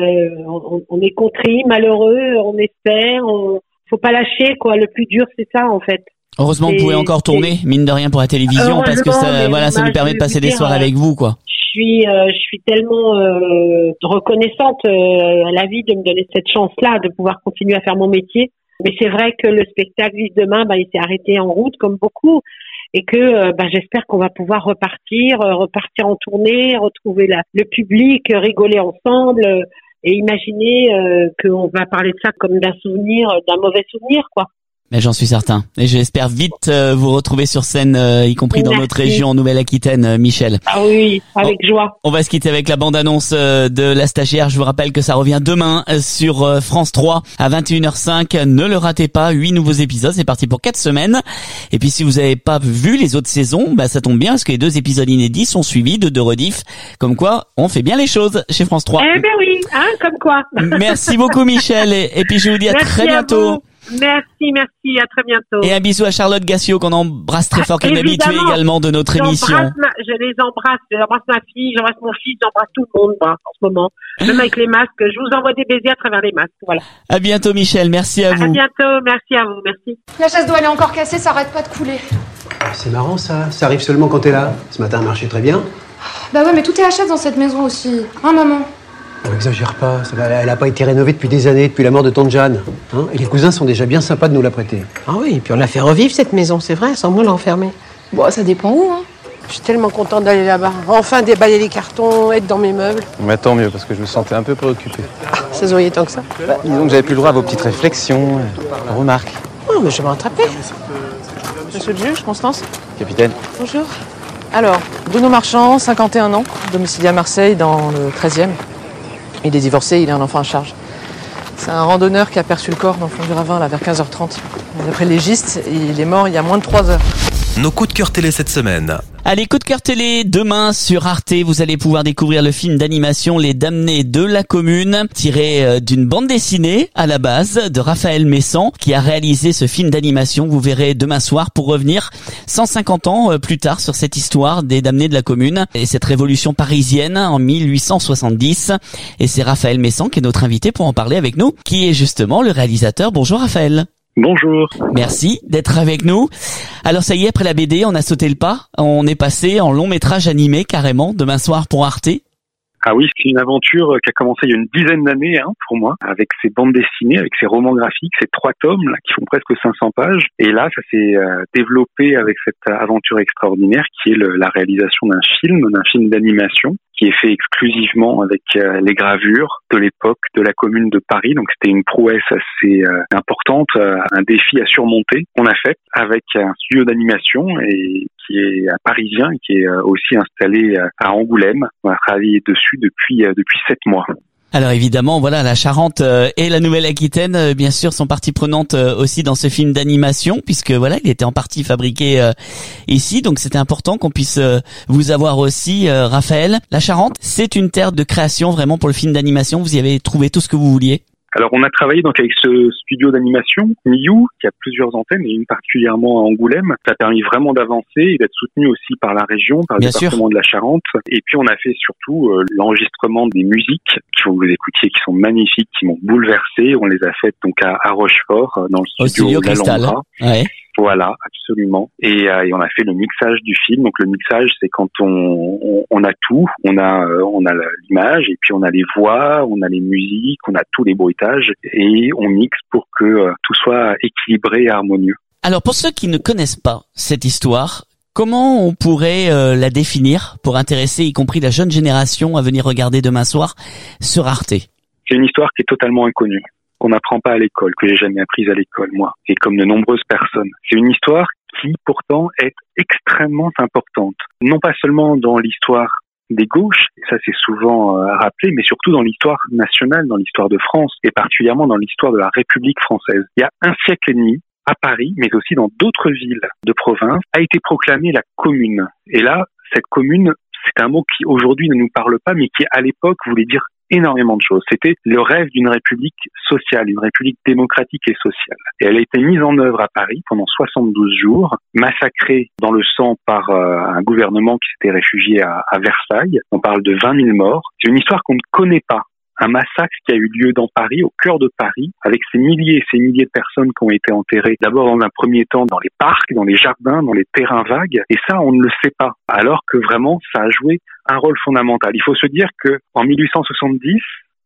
est contrit, malheureux, on espère, faut pas lâcher quoi, le plus dur c'est ça en fait. Heureusement que vous pouvez encore tourner, mine de rien, pour la télévision, parce que ça nous permet de passer des soirs avec vous, quoi. Je suis tellement reconnaissante à la vie de me donner cette chance-là, de pouvoir continuer à faire mon métier. Mais c'est vrai que le spectacle Vive demain, il s'est arrêté en route, comme beaucoup, et que j'espère qu'on va pouvoir repartir en tournée, retrouver le public, rigoler ensemble, et imaginer qu'on va parler de ça comme d'un mauvais souvenir, quoi. Mais j'en suis certain. Et j'espère vite vous retrouver sur scène, y compris dans notre région en Nouvelle-Aquitaine, Michel. Ah oui, avec joie. On va se quitter avec la bande-annonce de La Stagiaire. Je vous rappelle que ça revient demain sur France 3 à 21h05. Ne le ratez pas, 8 nouveaux épisodes. C'est parti pour 4 semaines. Et puis si vous n'avez pas vu les autres saisons, ça tombe bien parce que les 2 épisodes inédits sont suivis de 2 rediffs. Comme quoi, on fait bien les choses chez France 3. Eh ben oui, comme quoi. Merci beaucoup, Michel. Et puis je vous dis à très bientôt. Merci, à très bientôt. Et un bisou à Charlotte Gassio qu'on embrasse très fort, qui est une habituée également de notre émission. J'embrasse ma fille, j'embrasse mon fils, j'embrasse tout le monde en ce moment. Même avec les masques, je vous envoie des baisers à travers les masques, voilà. À bientôt Michel, merci à vous. À bientôt, merci à vous, merci. La chasse d'eau elle est encore cassée, ça arrête pas de couler. C'est marrant ça arrive seulement quand t'es là. Ce matin, ça marchait très bien. Bah ouais, mais tout est à chef dans cette maison aussi. Hein, maman? Exagère pas, elle a pas été rénovée depuis des années, depuis la mort de tante Jeanne. Et les cousins sont déjà bien sympas de nous la prêter. Ah oui, et puis on a fait revivre cette maison, c'est vrai, sans moi l'enfermer. Bon, ça dépend où, Je suis tellement contente d'aller là-bas. Enfin déballer les cartons, être dans mes meubles. Mais tant mieux, parce que je me sentais un peu préoccupé. Ça se voyait tant que ça. Disons que j'avais plus le droit à vos petites réflexions, remarques. Oh, mais je vais me rattraper. Monsieur le juge, Constance? Capitaine. Bonjour. Alors, Bruno Marchand, 51 ans, domicilié à Marseille, dans le 13e. Il est divorcé, il a un enfant à charge. C'est un randonneur qui a aperçu le corps dans le fond du ravin vers 15h30. D'après le légiste, il est mort il y a moins de 3 heures. Nos coups de cœur télé cette semaine. Allez, coup de cœur télé, demain sur Arte, vous allez pouvoir découvrir le film d'animation Les Damnés de la Commune, tiré d'une bande dessinée à la base de Raphaël Messan, qui a réalisé ce film d'animation. Vous verrez demain soir pour revenir 150 ans plus tard sur cette histoire des Damnés de la Commune et cette révolution parisienne en 1870. Et c'est Raphaël Messan qui est notre invité pour en parler avec nous, qui est justement le réalisateur. Bonjour Raphaël. Bonjour. Merci d'être avec nous. Alors ça y est, après la BD, on a sauté le pas. On est passé en long métrage animé carrément demain soir pour Arte. Ah oui, c'est une aventure qui a commencé il y a une dizaine d'années pour moi, avec ces bandes dessinées, avec ces romans graphiques, ces 3 tomes là, qui font presque 500 pages. Et là, ça s'est développé avec cette aventure extraordinaire qui est la réalisation d'un film d'animation, qui est fait exclusivement avec les gravures de l'époque de la Commune de Paris. Donc c'était une prouesse assez importante, un défi à surmonter. On a fait avec un studio d'animation et qui est parisien, qui est aussi installé à Angoulême. On a travaillé dessus depuis 7 mois. Alors évidemment, voilà, la Charente et la Nouvelle-Aquitaine, bien sûr, sont partie prenante aussi dans ce film d'animation, puisque voilà, il était en partie fabriqué ici, donc c'était important qu'on puisse vous avoir aussi, Raphaël. La Charente, c'est une terre de création vraiment pour le film d'animation. Vous y avez trouvé tout ce que vous vouliez? Alors, on a travaillé donc avec ce studio d'animation, Miu, qui a plusieurs antennes, et une particulièrement à Angoulême. Ça a permis vraiment d'avancer et d'être soutenu aussi par la région, par le département de la Charente. Et puis, on a fait surtout l'enregistrement des musiques qu'il faut que vous écoutiez, qui sont magnifiques, qui m'ont bouleversé. On les a faites donc à Rochefort, dans le studio Cristal. Ouais. Voilà, absolument. Et on a fait le mixage du film. Donc le mixage, c'est quand on a tout, on a l'image et puis on a les voix, on a les musiques, on a tous les bruitages et on mixe pour que tout soit équilibré et harmonieux. Alors pour ceux qui ne connaissent pas cette histoire, comment on pourrait la définir pour intéresser y compris la jeune génération à venir regarder demain soir sur Arte? C'est une histoire qui est totalement inconnue, qu'on n'apprend pas à l'école, que j'ai jamais apprise à l'école, moi, et comme de nombreuses personnes. C'est une histoire qui, pourtant, est extrêmement importante. Non pas seulement dans l'histoire des gauches, et ça c'est souvent rappelé, mais surtout dans l'histoire nationale, dans l'histoire de France, et particulièrement dans l'histoire de la République française. Il y a 1 siècle et demi, à Paris, mais aussi dans d'autres villes de province, a été proclamée la commune. Et là, cette commune, c'est un mot qui aujourd'hui ne nous parle pas, mais qui à l'époque voulait dire énormément de choses. C'était le rêve d'une république sociale, une république démocratique et sociale. Et elle a été mise en œuvre à Paris pendant 72 jours, massacrée dans le sang par un gouvernement qui s'était réfugié à Versailles. On parle de 20 000 morts. C'est une histoire qu'on ne connaît pas. Un massacre qui a eu lieu dans Paris, au cœur de Paris, avec ces milliers et ces milliers de personnes qui ont été enterrées, d'abord dans un premier temps dans les parcs, dans les jardins, dans les terrains vagues, et ça on ne le sait pas, alors que vraiment ça a joué un rôle fondamental. Il faut se dire que en 1870,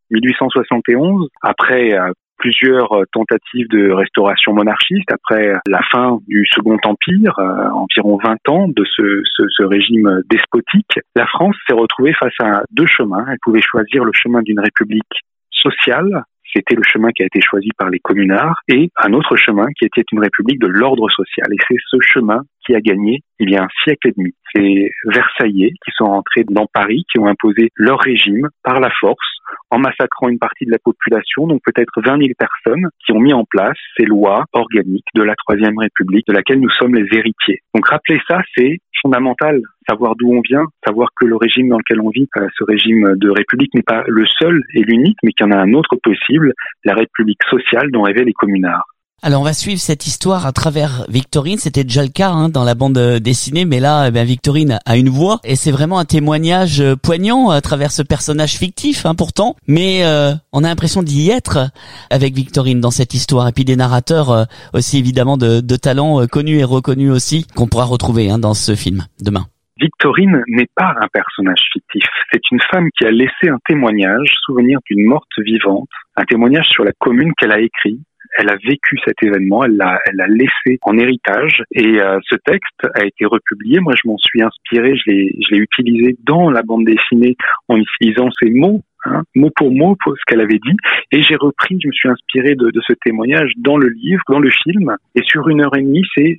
1871, après plusieurs tentatives de restauration monarchiste, après la fin du Second Empire, environ 20 ans de ce régime despotique, la France s'est retrouvée face à 2 chemins. Elle pouvait choisir le chemin d'une république sociale, c'était le chemin qui a été choisi par les communards, et un autre chemin qui était une république de l'ordre social. Et c'est ce chemin qui a gagné il y a 1 siècle et demi. C'est Versaillais qui sont rentrés dans Paris, qui ont imposé leur régime par la force, en massacrant une partie de la population, donc peut-être 20 000 personnes, qui ont mis en place ces lois organiques de la Troisième République, de laquelle nous sommes les héritiers. Donc rappeler ça, c'est fondamental, savoir d'où on vient, savoir que le régime dans lequel on vit, ce régime de république n'est pas le seul et l'unique, mais qu'il y en a un autre possible, la république sociale dont rêvaient les communards. Alors on va suivre cette histoire à travers Victorine, c'était déjà le cas dans la bande dessinée, mais là Victorine a une voix et c'est vraiment un témoignage poignant à travers ce personnage fictif pourtant, mais on a l'impression d'y être avec Victorine dans cette histoire et puis des narrateurs aussi évidemment de talents connus et reconnus aussi qu'on pourra retrouver dans ce film demain. Victorine n'est pas un personnage fictif, c'est une femme qui a laissé un témoignage, souvenir d'une morte vivante, un témoignage sur la commune qu'elle a écrit. Elle a vécu cet événement, elle l'a laissé en héritage et ce texte a été republié. Moi, je m'en suis inspiré, je l'ai utilisé dans la bande dessinée en utilisant ces mots, mot pour ce qu'elle avait dit, et j'ai repris, je me suis inspiré de ce témoignage dans le livre, dans le film, et sur 1h30, c'est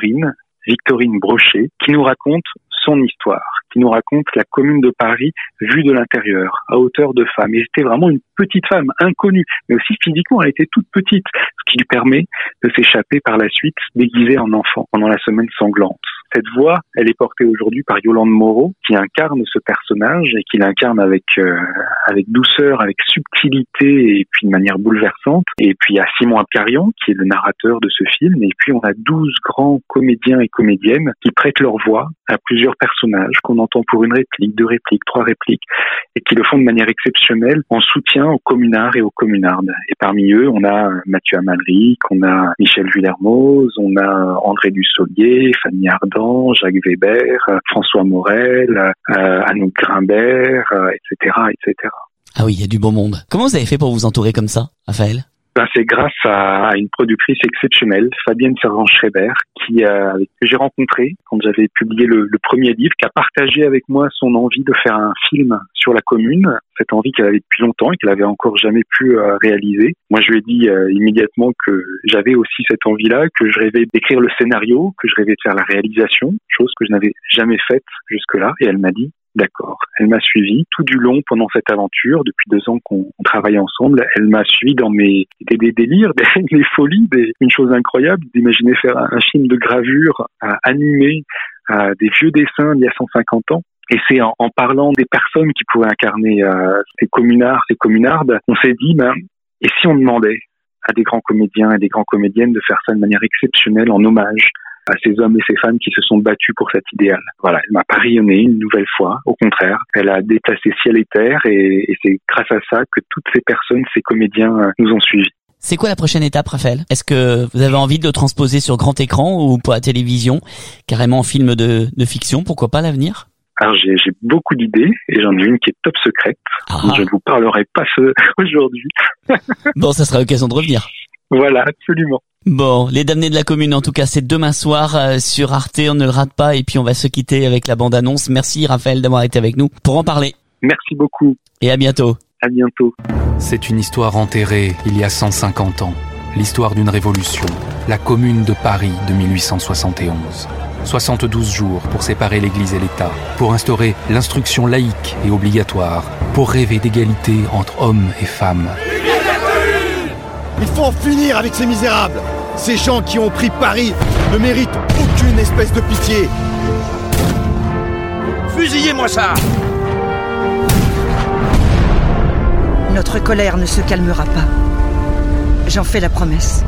Victorine Brochet, qui nous raconte son histoire, qui nous raconte la commune de Paris vue de l'intérieur, à hauteur de femme. Et c'était vraiment une petite femme, inconnue, mais aussi physiquement, elle était toute petite, ce qui lui permet de s'échapper par la suite déguisée en enfant pendant la semaine sanglante. Cette voix, elle est portée aujourd'hui par Yolande Moreau, qui incarne ce personnage et qui l'incarne avec douceur, avec subtilité et puis de manière bouleversante. Et puis il y a Simon Abkarian, qui est le narrateur de ce film. Et puis on a 12 grands comédiens et comédiennes qui prêtent leur voix à plusieurs personnages qu'on entend pour 1 réplique, 2 répliques, 3 répliques, et qui le font de manière exceptionnelle en soutien aux communards et aux communardes. Et parmi eux, on a Mathieu Amalric, on a Michel Vuillermoz, on a André Dussolier, Fanny Ardant, Jacques Weber, François Morel, Anouk Grimbert, etc., etc. Ah oui, il y a du beau monde. Comment vous avez fait pour vous entourer comme ça, Raphaël ? C'est grâce à une productrice exceptionnelle, Fabienne Servan-Schreiber, que j'ai rencontrée quand j'avais publié le premier livre, qui a partagé avec moi son envie de faire un film sur la commune, cette envie qu'elle avait depuis longtemps et qu'elle avait encore jamais pu réaliser. Moi, je lui ai dit immédiatement que j'avais aussi cette envie-là, que je rêvais d'écrire le scénario, que je rêvais de faire la réalisation, chose que je n'avais jamais faite jusque-là. Et elle m'a dit, D'accord. Elle m'a suivi tout du long pendant cette aventure. Depuis 2 ans qu'on travaille ensemble, elle m'a suivi dans des délires, des folies, une chose incroyable d'imaginer faire un film de gravure animé, des vieux dessins d'il y a 150 ans. Et c'est en parlant des personnes qui pourraient incarner ces communards, ces communardes, on s'est dit, et si on demandait à des grands comédiens et des grandes comédiennes de faire ça de manière exceptionnelle en hommage à ces hommes et ces femmes qui se sont battus pour cet idéal. Voilà, elle m'a pas rayonné une nouvelle fois, au contraire, elle a déplacé ciel et terre et c'est grâce à ça que toutes ces personnes, ces comédiens nous ont suivis. C'est quoi la prochaine étape, Raphaël? Est-ce que vous avez envie de le transposer sur grand écran ou pour la télévision, carrément en film de fiction, pourquoi pas l'avenir? Alors j'ai beaucoup d'idées et j'en ai une qui est top secrète. Je ne vous parlerai pas aujourd'hui. Bon, ça sera l'occasion de revenir. Voilà, absolument. Bon, Les Damnés de la Commune, en tout cas, c'est demain soir sur Arte, on ne le rate pas et puis on va se quitter avec la bande-annonce. Merci Raphaël d'avoir été avec nous pour en parler. Merci beaucoup. Et à bientôt. À bientôt. C'est une histoire enterrée il y a 150 ans. L'histoire d'une révolution. La Commune de Paris de 1871. 72 jours pour séparer l'Église et l'État, pour instaurer l'instruction laïque et obligatoire, pour rêver d'égalité entre hommes et femmes. Il faut en finir avec ces misérables. Ces gens qui ont pris Paris ne méritent aucune espèce de pitié. Fusillez-moi ça! Notre colère ne se calmera pas. J'en fais la promesse.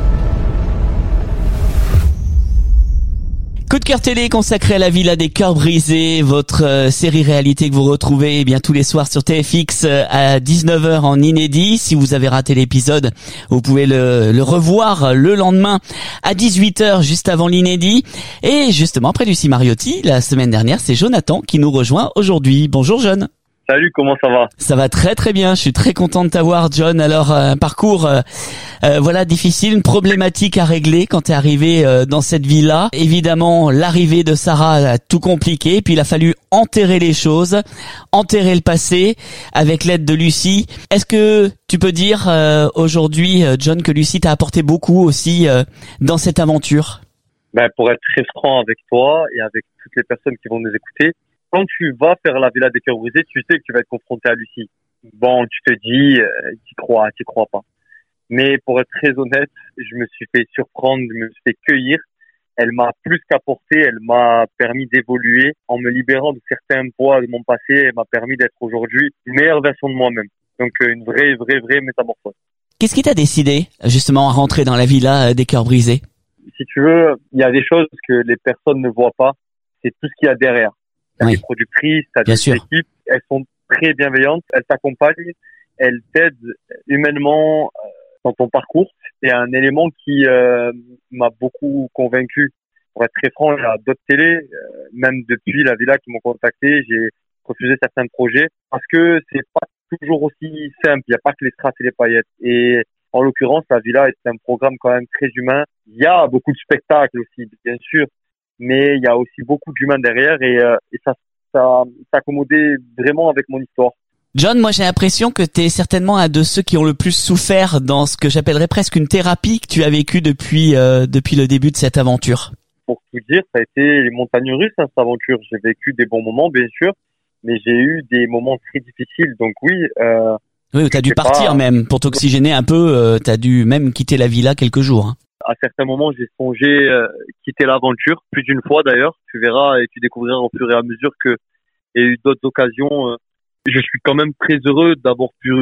Coup de cœur télé consacré à la Villa des Cœurs Brisés, votre série réalité que vous retrouvez bien tous les soirs sur TFX à 19h en inédit. Si vous avez raté l'épisode, vous pouvez le revoir le lendemain à 18h juste avant l'inédit. Et justement, près du Lucie Mariotti, la semaine dernière, c'est Jonathan qui nous rejoint aujourd'hui. Bonjour John. Salut, comment ça va? Ça va très très bien, je suis très content de t'avoir John. Alors un parcours voilà difficile, une problématique à régler quand t'es arrivé dans cette villa. Évidemment, l'arrivée de Sarah a tout compliqué, puis il a fallu enterrer les choses, enterrer le passé avec l'aide de Lucie. Est-ce que tu peux dire aujourd'hui John que Lucie t'a apporté beaucoup aussi dans cette aventure? Pour être très franc avec toi et avec toutes les personnes qui vont nous écouter, quand tu vas faire la Villa des Cœurs Brisés, tu sais que tu vas être confronté à Lucie. Bon, tu te dis, t'y crois pas. Mais pour être très honnête, je me suis fait surprendre, je me suis fait cueillir. Elle m'a plus qu'apporté, elle m'a permis d'évoluer en me libérant de certains poids de mon passé. Elle m'a permis d'être aujourd'hui une meilleure version de moi-même. Donc une vraie métamorphose. Qu'est-ce qui t'a décidé justement à rentrer dans la Villa des Cœurs Brisés? Si tu veux, il y a des choses que les personnes ne voient pas. C'est tout ce qu'il y a derrière. T'as des productrices, t'as des équipes, elles sont très bienveillantes, elles t'accompagnent, elles t'aident humainement dans ton parcours. C'est un élément qui m'a beaucoup convaincu. Pour être très franc, il y a d'autres télés, même depuis la Villa qui m'ont contacté, j'ai refusé certains projets parce que c'est pas toujours aussi simple. Il n'y a pas que les strass et les paillettes. Et en l'occurrence, la Villa est un programme quand même très humain. Il y a beaucoup de spectacles aussi, bien sûr, mais il y a aussi beaucoup d'humains derrière et ça s'accommodait vraiment avec mon histoire. John, moi j'ai l'impression que tu es certainement un de ceux qui ont le plus souffert dans ce que j'appellerais presque une thérapie que tu as vécu depuis le début de cette aventure. Pour tout dire, ça a été les montagnes russes, cette aventure. J'ai vécu des bons moments, bien sûr, mais j'ai eu des moments très difficiles. Donc oui, t'as dû partir même pour t'oxygéner un peu. T'as dû même quitter la villa quelques jours. Hein. À certains moments, j'ai songé quitter l'aventure, plus d'une fois d'ailleurs. Tu verras et tu découvriras au fur et à mesure que il y a eu d'autres occasions. Je suis quand même très heureux d'avoir pu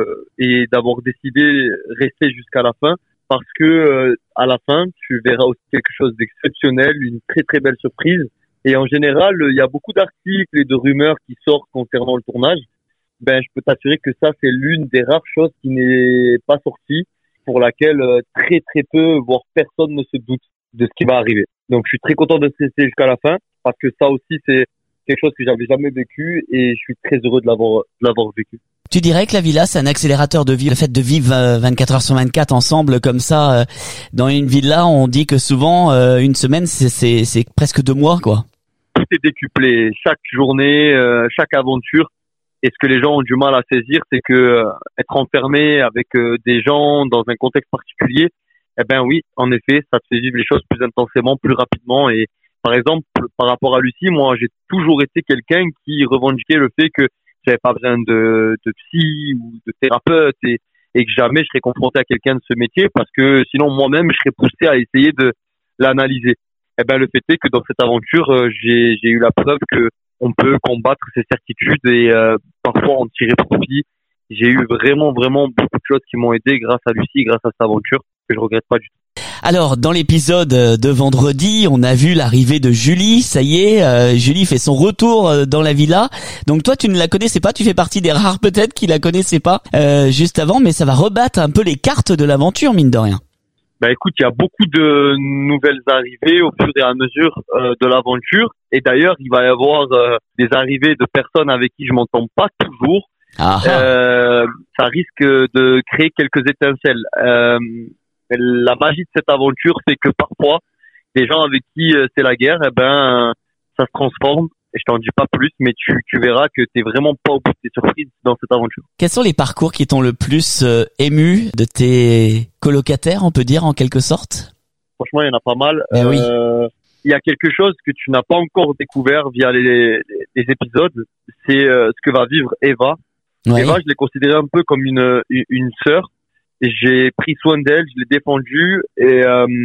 et d'avoir décidé rester jusqu'à la fin parce que à la fin, tu verras aussi quelque chose d'exceptionnel, une très très belle surprise. Et en général, il y a beaucoup d'articles et de rumeurs qui sortent concernant le tournage. Je peux t'assurer que ça, c'est l'une des rares choses qui n'est pas sortie, pour laquelle très très peu, voire personne ne se doute de ce qui va arriver. Donc je suis très content de rester jusqu'à la fin parce que ça aussi c'est quelque chose que j'avais jamais vécu et je suis très heureux de l'avoir vécu. Tu dirais que la villa c'est un accélérateur de vie, le fait de vivre 24 heures sur 24 ensemble comme ça dans une villa, on dit que souvent une semaine c'est presque 2 mois quoi. Tout est décuplé, chaque journée, chaque aventure. Et ce que les gens ont du mal à saisir, c'est que être enfermé avec des gens dans un contexte particulier, oui, en effet, ça te fait vivre les choses plus intensément, plus rapidement et par exemple, par rapport à Lucie, moi, j'ai toujours été quelqu'un qui revendiquait le fait que j'avais pas besoin de psy ou de thérapeute et que jamais je serais confronté à quelqu'un de ce métier parce que sinon moi-même je serais poussé à essayer de l'analyser. Eh ben le fait est que dans cette aventure j'ai eu la preuve que on peut combattre ces certitudes et parfois en tirer profit. J'ai eu vraiment beaucoup de choses qui m'ont aidé grâce à Lucie, grâce à cette aventure que je regrette pas du tout. Alors, dans l'épisode de vendredi, on a vu l'arrivée de Julie. Ça y est, Julie fait son retour dans la villa. Donc toi, tu ne la connaissais pas. Tu fais partie des rares peut-être qui la connaissaient pas juste avant. Mais ça va rebattre un peu les cartes de l'aventure, mine de rien. Bah écoute, il y a beaucoup de nouvelles arrivées au fur et à mesure de l'aventure. Et d'ailleurs, il va y avoir des arrivées de personnes avec qui je m'entends pas toujours. Ça risque de créer quelques étincelles. La magie de cette aventure, c'est que parfois, les gens avec qui c'est la guerre, ça se transforme. Et je t'en dis pas plus, mais tu verras que t'es vraiment pas au bout de tes surprises dans cette aventure. Quels sont les parcours qui t'ont le plus ému de tes colocataires, on peut dire, en quelque sorte? Franchement, il y en a pas mal. Oui. Il y a quelque chose que tu n'as pas encore découvert via les épisodes. C'est ce que va vivre Eva. Oui. Eva, je l'ai considérée un peu comme une sœur. J'ai pris soin d'elle, je l'ai défendue et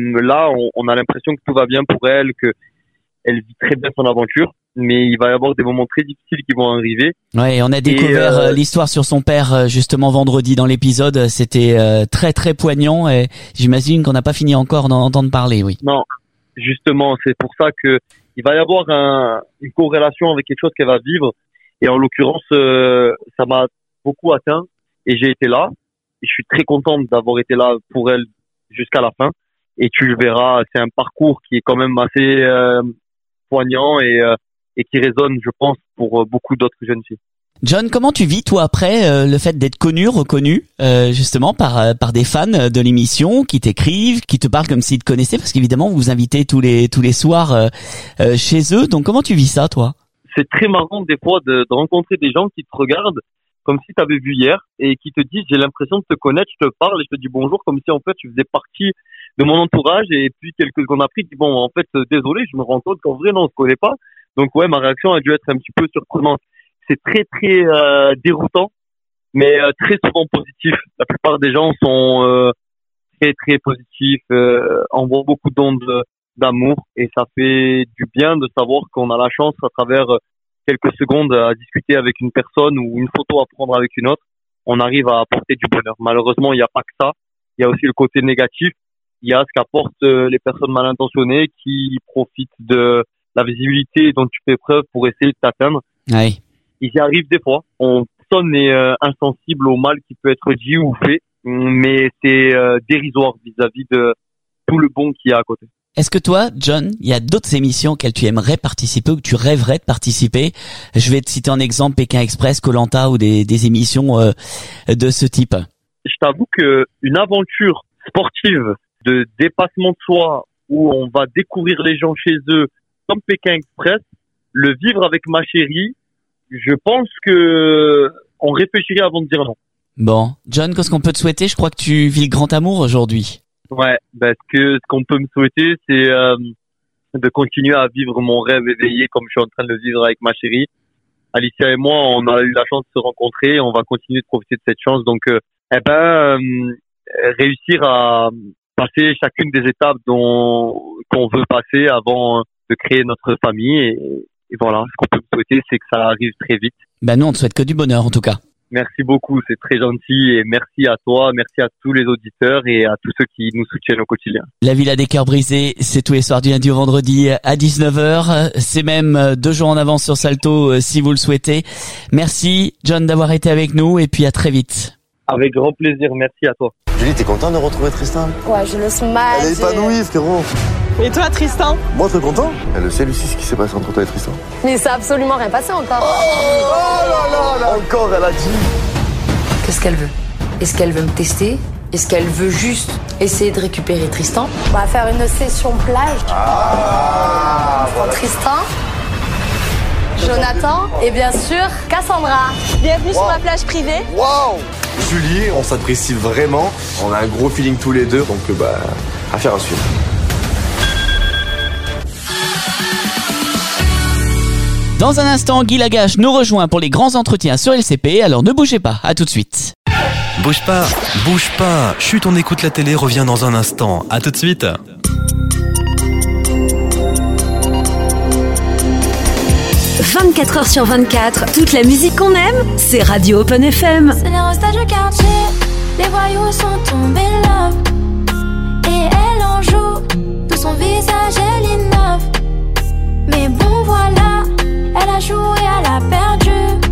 là on a l'impression que tout va bien pour elle, que elle vit très bien son aventure, mais il va y avoir des moments très difficiles qui vont arriver. Ouais, on a découvert l'histoire sur son père justement vendredi dans l'épisode, c'était très très poignant et j'imagine qu'on n'a pas fini encore d'en entendre parler, oui. Non, justement, c'est pour ça que il va y avoir une corrélation avec quelque chose qu'elle va vivre et en l'occurrence ça m'a beaucoup atteint et j'ai été là. Et je suis très contente d'avoir été là pour elle jusqu'à la fin. Et tu le verras, c'est un parcours qui est quand même assez poignant et qui résonne, je pense, pour beaucoup d'autres jeunes filles. John, comment tu vis toi après le fait d'être reconnu justement par des fans de l'émission qui t'écrivent, qui te parlent comme s'ils te connaissaient, parce qu'évidemment vous vous invitez tous les soirs chez eux. Donc comment tu vis ça, toi? C'est très marrant des fois de rencontrer des gens qui te regardent comme si tu avais vu hier et qui te disent j'ai l'impression de te connaître, je te parle et je te dis bonjour comme si en fait tu faisais partie de mon entourage et puis quelques secondes après tu dis bon en fait désolé, je me rends compte qu'en vrai non on se connaît pas. Donc ouais, ma réaction a dû être un petit peu surprenante. C'est très déroutant mais très souvent positif. La plupart des gens sont très positifs, envoient beaucoup d'ondes d'amour et ça fait du bien de savoir qu'on a la chance à travers quelques secondes à discuter avec une personne ou une photo à prendre avec une autre, on arrive à apporter du bonheur. Malheureusement, il n'y a pas que ça. Il y a aussi le côté négatif. Il y a ce qu'apportent les personnes mal intentionnées qui profitent de la visibilité dont tu fais preuve pour essayer de t'atteindre. Oui. Il y arrive des fois. Personne n'est insensible au mal qui peut être dit ou fait, mais c'est dérisoire vis-à-vis de tout le bon qu'il y a à côté. Est-ce que toi, John, il y a d'autres émissions auxquelles tu aimerais participer ou que tu rêverais de participer? Je vais te citer en exemple Pékin Express, Koh-Lanta ou des émissions de ce type. Je t'avoue que une aventure sportive de dépassement de soi où on va découvrir les gens chez eux comme Pékin Express, le vivre avec ma chérie, je pense que on réfléchirait avant de dire non. Bon, John, qu'est-ce qu'on peut te souhaiter? Je crois que tu vis le grand amour aujourd'hui. Ouais, parce que ce qu'on peut me souhaiter, c'est de continuer à vivre mon rêve éveillé comme je suis en train de le vivre avec ma chérie. Alicia et moi, on a eu la chance de se rencontrer, on va continuer de profiter de cette chance. Donc, réussir à passer chacune des étapes qu'on veut passer avant de créer notre famille. Et voilà, ce qu'on peut me souhaiter, c'est que ça arrive très vite. Nous, on te souhaite que du bonheur en tout cas. Merci beaucoup, c'est très gentil et merci à toi, merci à tous les auditeurs et à tous ceux qui nous soutiennent au quotidien. La Villa des Cœurs Brisés, c'est tous les soirs du lundi au vendredi à 19h. C'est même 2 jours en avance sur Salto si vous le souhaitez. Merci John d'avoir été avec nous et puis à très vite. Avec grand plaisir, merci à toi. Julie, t'es content de retrouver Tristan? Ouais, je le smile. Elle est épanouie, frérot. Et toi, Tristan? Moi, très content. Elle le sait, Lucie, ce qui s'est passé entre toi et Tristan. Mais ça a absolument rien passé encore. Oh là là, encore, elle a dit. Qu'est-ce qu'elle veut? Est-ce qu'elle veut me tester? Est-ce qu'elle veut juste essayer de récupérer Tristan? On va faire une session plage. Tristan, Jonathan et bien sûr Cassandra. Bienvenue sur ma plage privée. Waouh! Julie, on s'apprécie vraiment. On a un gros feeling tous les deux, donc affaire à suivre. Dans un instant, Guy Lagache nous rejoint pour les grands entretiens sur LCP, alors ne bougez pas, à tout de suite. Bouge pas, Chut, on écoute la télé, revient dans un instant. À tout de suite. 24h sur 24, toute la musique qu'on aime, c'est Radio Open FM. C'est les restages de quartier, les voyous sont tombés là. Et elle en joue, tout son visage elle innove. Mais bon voilà, elle a joué, elle a perdu.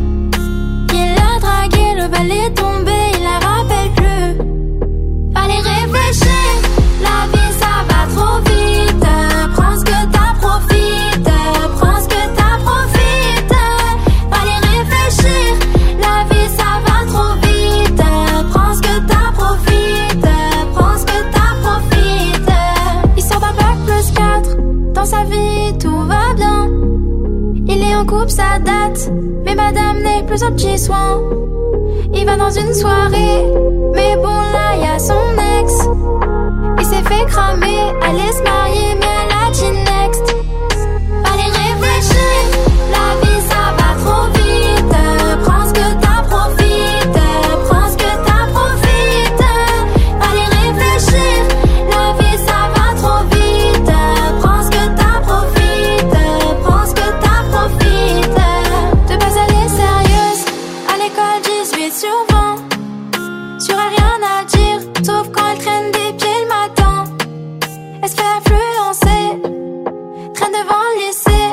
Il a dragué, le bal est tombé, il la rappelle plus. Allez réfléchir, la vie ça va trop vite. Prends ce que t'as, profite. Prends ce que t'as, profite. Allez réfléchir, la vie ça va trop vite. Prends ce que t'as, profite. Prends ce que t'as, profite. Il sort d'un bac plus 4, dans sa vie tout va bien. Il est en couple, ça date, mais madame n'est plus un petit soin. Il va dans une soirée, mais bon là y'a son ex. Il s'est fait cramer, allait se marier, mais elle a dit next. Allez réfléchir, la vie ça va trop vite. Prends ce que t'as, profite. Prends ce que t'as, profite. Allez réfléchir, la vie ça va trop vite. Prends ce que t'as, profite. Prends ce que t'as, profite. De base elle est sérieuse, à l'école 18 sur 20. Sur elle rien à dire, sauf quand elle traîne des pieds le matin. Elle se fait influencer, traîne devant le lycée.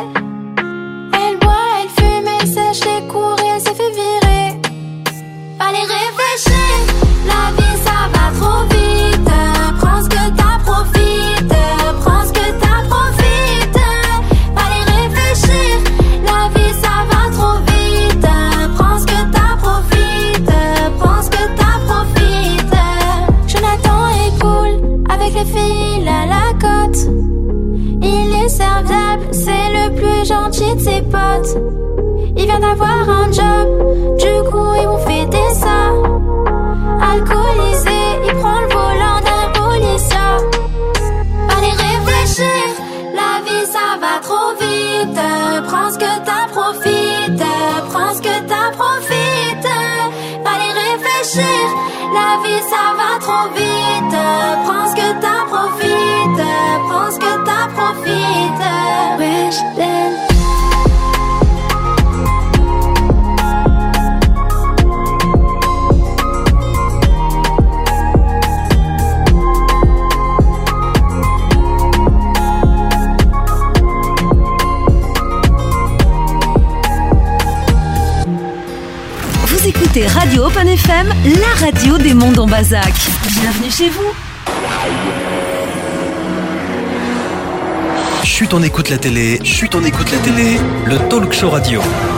Elle boit, elle fume, elle sèche les cours et elle s'est fait virer. Allez réfléchir, la vie ça va trop vite. Prends ce que t'as, profite. Prends ce que t'as, profite. Allez réfléchir, la vie ça va trop vite. Prends ce que t'as, profite. Prends ce que t'as, profite. Jonathan est cool, avec les filles il a la cote. Il est serviable, c'est le plus gentil de ses potes. Il vient d'avoir un job, du coup ils vont fêter ça. Alcoolisé, il prend le volant d'un policier. Allez réfléchir, la vie ça va trop vite. Prends ce que t'as, profite. Prends ce que t'as, profite. Allez réfléchir, la vie ça va trop vite. Prends ce que t'as, profite. Prends ce que t'as, profite. Wish then. Vous écoutez Radio Open FM, la radio des mondes en Bazac. Bienvenue chez vous. Chut, on écoute la télé, le talk show radio.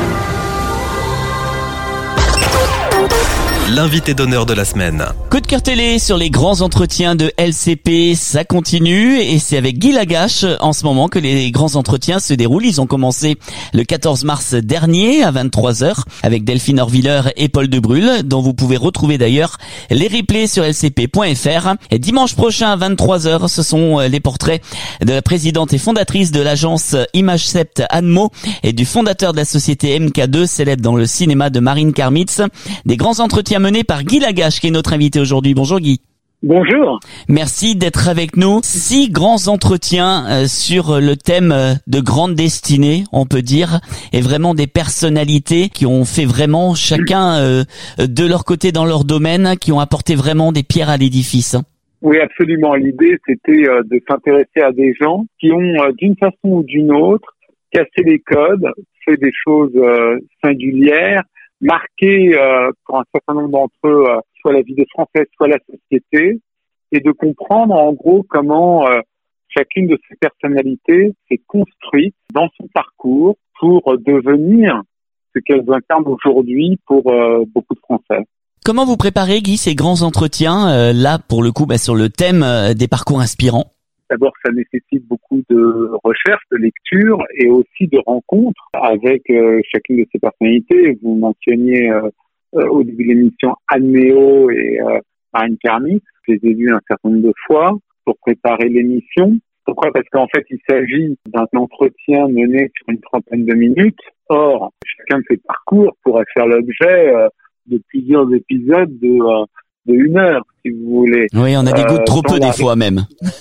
L'invité d'honneur de la semaine. Coup de cœur télé sur les grands entretiens de LCP, ça continue et c'est avec Guy Lagache en ce moment que les grands entretiens se déroulent. Ils ont commencé le 14 mars dernier à 23h avec Delphine Orviller et Paul Debrul, dont vous pouvez retrouver d'ailleurs les replays sur lcp.fr. Et dimanche prochain à 23h, ce sont les portraits de la présidente et fondatrice de l'agence ImageSept Anne Mo et du fondateur de la société MK2, célèbre dans le cinéma, de Marine Karmitz. Des grands entretiens menés par Guy Lagache qui est notre invité aujourd'hui. Bonjour Guy. Bonjour. Merci d'être avec nous. 6 grands entretiens sur le thème de grande destinée, on peut dire, et vraiment des personnalités qui ont fait vraiment chacun de leur côté dans leur domaine, qui ont apporté vraiment des pierres à l'édifice. Oui, absolument. L'idée, c'était de s'intéresser à des gens qui ont, d'une façon ou d'une autre, cassé les codes, fait des choses singulières, marqué pour un certain nombre d'entre eux soit la vie des Français, soit la société, et de comprendre en gros comment chacune de ces personnalités s'est construite dans son parcours pour devenir ce qu'elles incarnent aujourd'hui pour beaucoup de Français. Comment vous préparez, Guy, ces grands entretiens, là pour le coup sur le thème des parcours inspirants? D'abord, ça nécessite beaucoup de recherche, de lecture et aussi de rencontres avec chacune de ces personnalités. Vous mentionniez au début de l'émission Anne Méo et Marine Karmitz. Je les ai vus un certain nombre de fois pour préparer l'émission. Pourquoi? Parce qu'en fait, il s'agit d'un entretien mené sur une trentaine de minutes. Or, chacun de ces parcours pourrait faire l'objet de plusieurs épisodes de 1 heure, si vous voulez. Oui, on a des goûts de trop peu des fois même.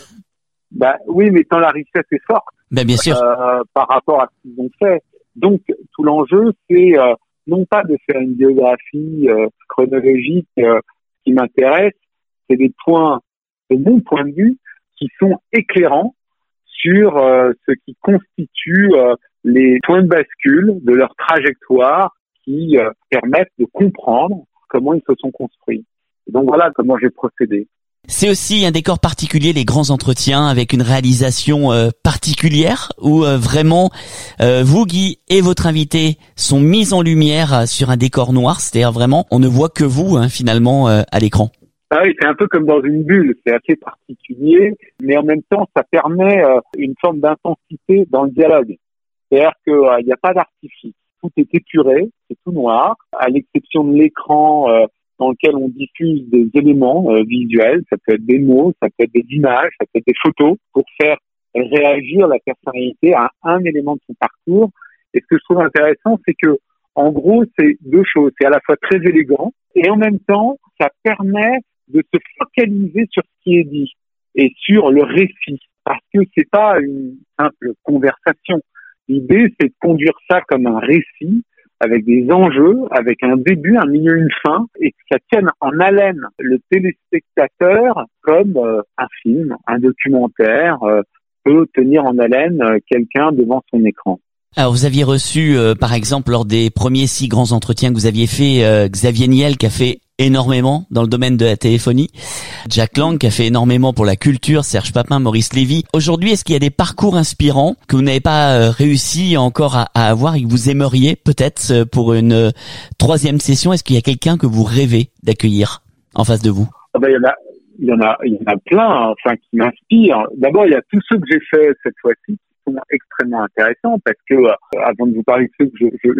Bah oui, mais tant la richesse est forte. Ben bien sûr. Par rapport à ce qu'ils ont fait. Donc, tout l'enjeu, c'est non pas de faire une biographie chronologique qui m'intéresse, c'est des points, de mon point de vue, qui sont éclairants sur ce qui constitue les points de bascule de leur trajectoire qui permettent de comprendre comment ils se sont construits. Et donc voilà comment j'ai procédé. C'est aussi un décor particulier, les grands entretiens, avec une réalisation particulière où vraiment vous, Guy, et votre invité sont mis en lumière sur un décor noir, c'est-à-dire vraiment on ne voit que vous finalement à l'écran. Ah oui, c'est un peu comme dans une bulle, c'est assez particulier, mais en même temps ça permet une forme d'intensité dans le dialogue. C'est-à-dire qu'il n'y a pas d'artifice, tout est épuré, c'est tout noir, à l'exception de l'écran dans lequel on diffuse des éléments visuels, ça peut être des mots, ça peut être des images, ça peut être des photos, pour faire réagir la personnalité à un élément de son parcours. Et ce que je trouve intéressant, c'est que, en gros, c'est deux choses. C'est à la fois très élégant, et en même temps, ça permet de se focaliser sur ce qui est dit, et sur le récit. Parce que c'est pas une simple conversation. L'idée, c'est de conduire ça comme un récit, avec des enjeux, avec un début, un milieu, une fin, et que ça tienne en haleine le téléspectateur comme un film, un documentaire peut tenir en haleine quelqu'un devant son écran. Alors vous aviez reçu, par exemple, lors des premiers 6 grands entretiens que vous aviez fait, Xavier Niel qui a fait énormément dans le domaine de la téléphonie, Jack Lang qui a fait énormément pour la culture, Serge Papin, Maurice Lévy. Aujourd'hui, est-ce qu'il y a des parcours inspirants que vous n'avez pas réussi encore à avoir et que vous aimeriez peut-être pour une 3e session? Est-ce qu'il y a quelqu'un que vous rêvez d'accueillir en face de vous? Il y en a plein, enfin, qui m'inspirent. D'abord, il y a tous ceux que j'ai fait cette fois-ci, sont extrêmement intéressants parce que avant de vous parler de ceux que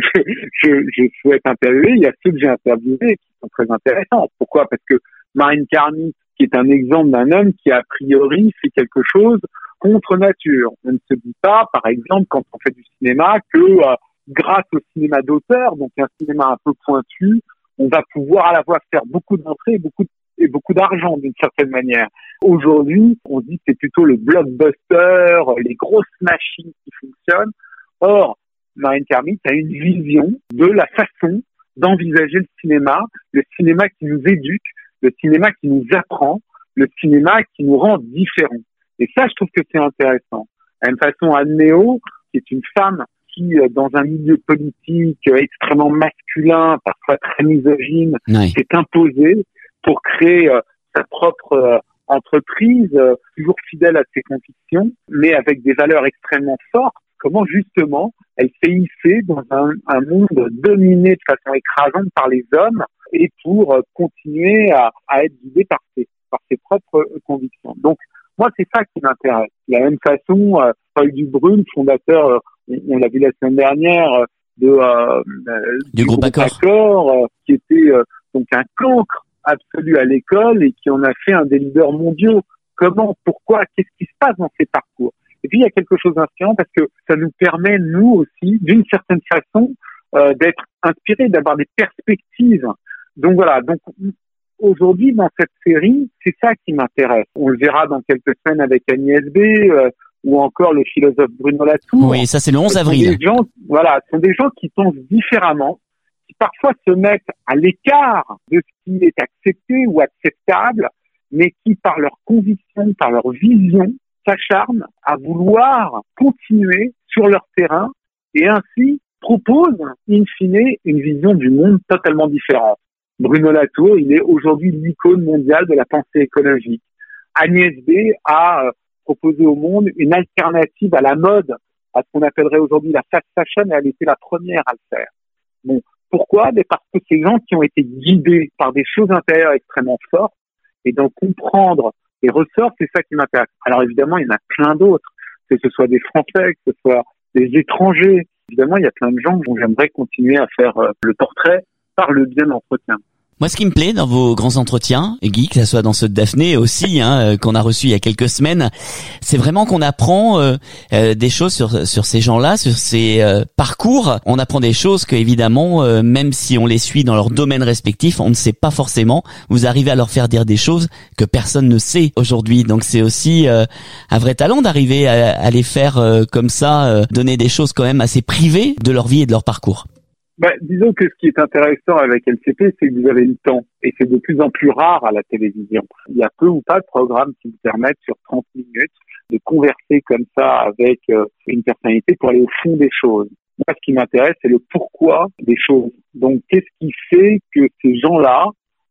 je souhaite interviewer, il y a ceux que j'ai interviewés qui sont très intéressants. Pourquoi? Parce que Marine Karmitz, qui est un exemple d'un homme qui a priori fait quelque chose contre nature. On ne se dit pas, par exemple, quand on fait du cinéma, que grâce au cinéma d'auteur, donc un cinéma un peu pointu, on va pouvoir à la fois faire beaucoup d'entrées et beaucoup d'argent d'une certaine manière. Aujourd'hui, on dit que c'est plutôt le blockbuster, les grosses machines qui fonctionnent. Or, Marine Karmitz a une vision de la façon d'envisager le cinéma qui nous éduque, le cinéma qui nous apprend, le cinéma qui nous rend différents. Et ça, je trouve que c'est intéressant. De la même façon, Anne Méo, qui est une femme qui, dans un milieu politique extrêmement masculin, parfois très misogyne, s'est imposée pour créer sa propre entreprise, toujours fidèle à ses convictions, mais avec des valeurs extrêmement fortes. Comment justement elle s'est hissée dans un monde dominé de façon écrasante par les hommes et pour continuer à être guidée par ses propres convictions. Donc moi c'est ça qui m'intéresse. De la même façon, Paul Dubrul, fondateur, on l'a vu la semaine dernière, du groupe Accord, qui était donc un cancre absolu à l'école et qui en a fait un des leaders mondiaux. Comment, pourquoi, qu'est-ce qui se passe dans ces parcours? Et puis il y a quelque chose d'inspirant parce que ça nous permet, nous aussi, d'une certaine façon, d'être inspirés, d'avoir des perspectives. Donc voilà, donc aujourd'hui dans cette série, c'est ça qui m'intéresse. On le verra dans quelques semaines avec Agnès B, ou encore le philosophe Bruno Latour. Oui, ça c'est le 11 avril. Ce sont des gens qui pensent différemment, qui parfois se mettent à l'écart de ce qui est accepté ou acceptable, mais qui, par leur conviction, par leur vision, s'acharnent à vouloir continuer sur leur terrain et ainsi proposent, in fine, une vision du monde totalement différente. Bruno Latour, il est aujourd'hui l'icône mondiale de la pensée écologique. Agnès B a proposé au monde une alternative à la mode, à ce qu'on appellerait aujourd'hui la fast fashion, et elle était la première à le faire. Bon, pourquoi? Parce que ces gens qui ont été guidés par des choses intérieures extrêmement fortes, et d'en comprendre les ressorts, c'est ça qui m'intéresse. Alors évidemment, il y en a plein d'autres, que ce soit des Français, que ce soit des étrangers. Évidemment, il y a plein de gens dont j'aimerais continuer à faire le portrait par le biais d'entretien. Moi, ce qui me plaît dans vos grands entretiens, et Guy, que ça soit dans ceux de Daphné aussi, qu'on a reçu il y a quelques semaines, c'est vraiment qu'on apprend des choses sur ces gens-là, sur ces parcours. On apprend des choses que, évidemment, même si on les suit dans leur domaine respectif, on ne sait pas forcément. Vous arrivez à leur faire dire des choses que personne ne sait aujourd'hui. Donc, c'est aussi un vrai talent d'arriver à les faire comme ça, donner des choses quand même assez privées de leur vie et de leur parcours. Disons que ce qui est intéressant avec LCP, c'est que vous avez le temps. Et c'est de plus en plus rare à la télévision. Il y a peu ou pas de programmes qui vous permettent sur 30 minutes de converser comme ça avec une personnalité pour aller au fond des choses. Moi, ce qui m'intéresse, c'est le pourquoi des choses. Donc, qu'est-ce qui fait que ces gens-là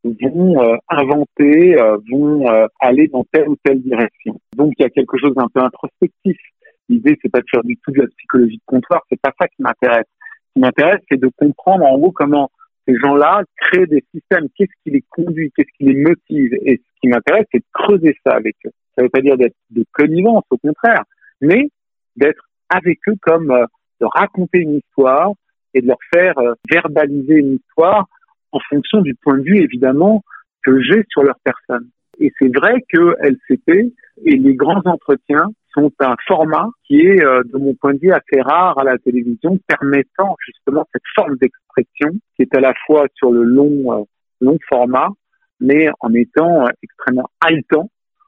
vont inventer, vont aller dans telle ou telle direction. Donc, il y a quelque chose d'un peu introspectif. L'idée, c'est pas de faire du tout de la psychologie de comptoir. C'est pas ça qui m'intéresse. Ce qui m'intéresse, c'est de comprendre en gros comment ces gens-là créent des systèmes, qu'est-ce qui les conduit, qu'est-ce qui les motive. Et ce qui m'intéresse, c'est de creuser ça avec eux. Ça veut pas dire d'être de connivence, au contraire, mais d'être avec eux comme de raconter une histoire et de leur faire verbaliser une histoire en fonction du point de vue, évidemment, que j'ai sur leur personne. Et c'est vrai que LCP et les grands entretiens sont un format qui est, de mon point de vue, assez rare à la télévision, permettant justement cette forme d'expression qui est à la fois sur le long format, mais en étant extrêmement haletant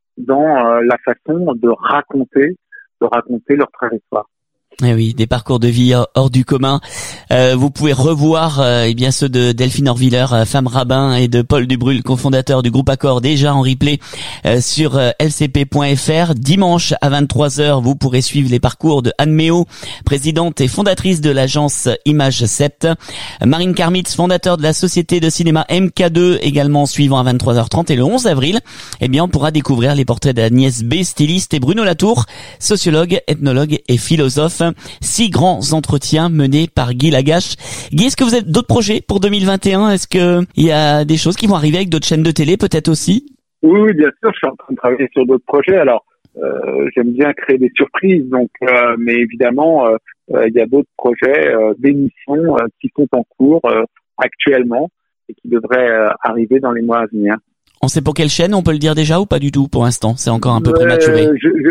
dans la façon de raconter leur trajectoire. Eh oui, des parcours de vie hors du commun. Vous pouvez revoir bien ceux de Delphine Orviller, femme rabbin, et de Paul Dubrul, cofondateur du groupe Accord, déjà en replay sur lcp.fr. Dimanche à 23h, vous pourrez suivre les parcours de Anne Méo, présidente et fondatrice de l'agence Image Sept. Marine Karmitz, fondateur de la société de cinéma MK2, également suivant à 23h30. Et le 11 avril, on pourra découvrir les portraits d'Agnès B, styliste, et Bruno Latour, sociologue, ethnologue et philosophe. 6 grands entretiens menés par Guy Lagache. Guy, est-ce que vous avez d'autres projets pour 2021? Est-ce que il y a des choses qui vont arriver avec d'autres chaînes de télé, peut-être aussi? Oui, bien sûr, je suis en train de travailler sur d'autres projets. Alors, j'aime bien créer des surprises, donc, mais évidemment, il y a d'autres projets d'émissions qui sont en cours actuellement et qui devraient arriver dans les mois à venir. On sait pour quelle chaîne, on peut le dire déjà ou pas du tout pour l'instant? C'est encore un peu prématuré.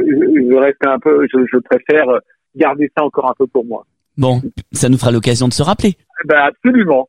Je reste un peu, je préfère garder ça encore un peu pour moi. Bon, ça nous fera l'occasion de se rappeler. Absolument.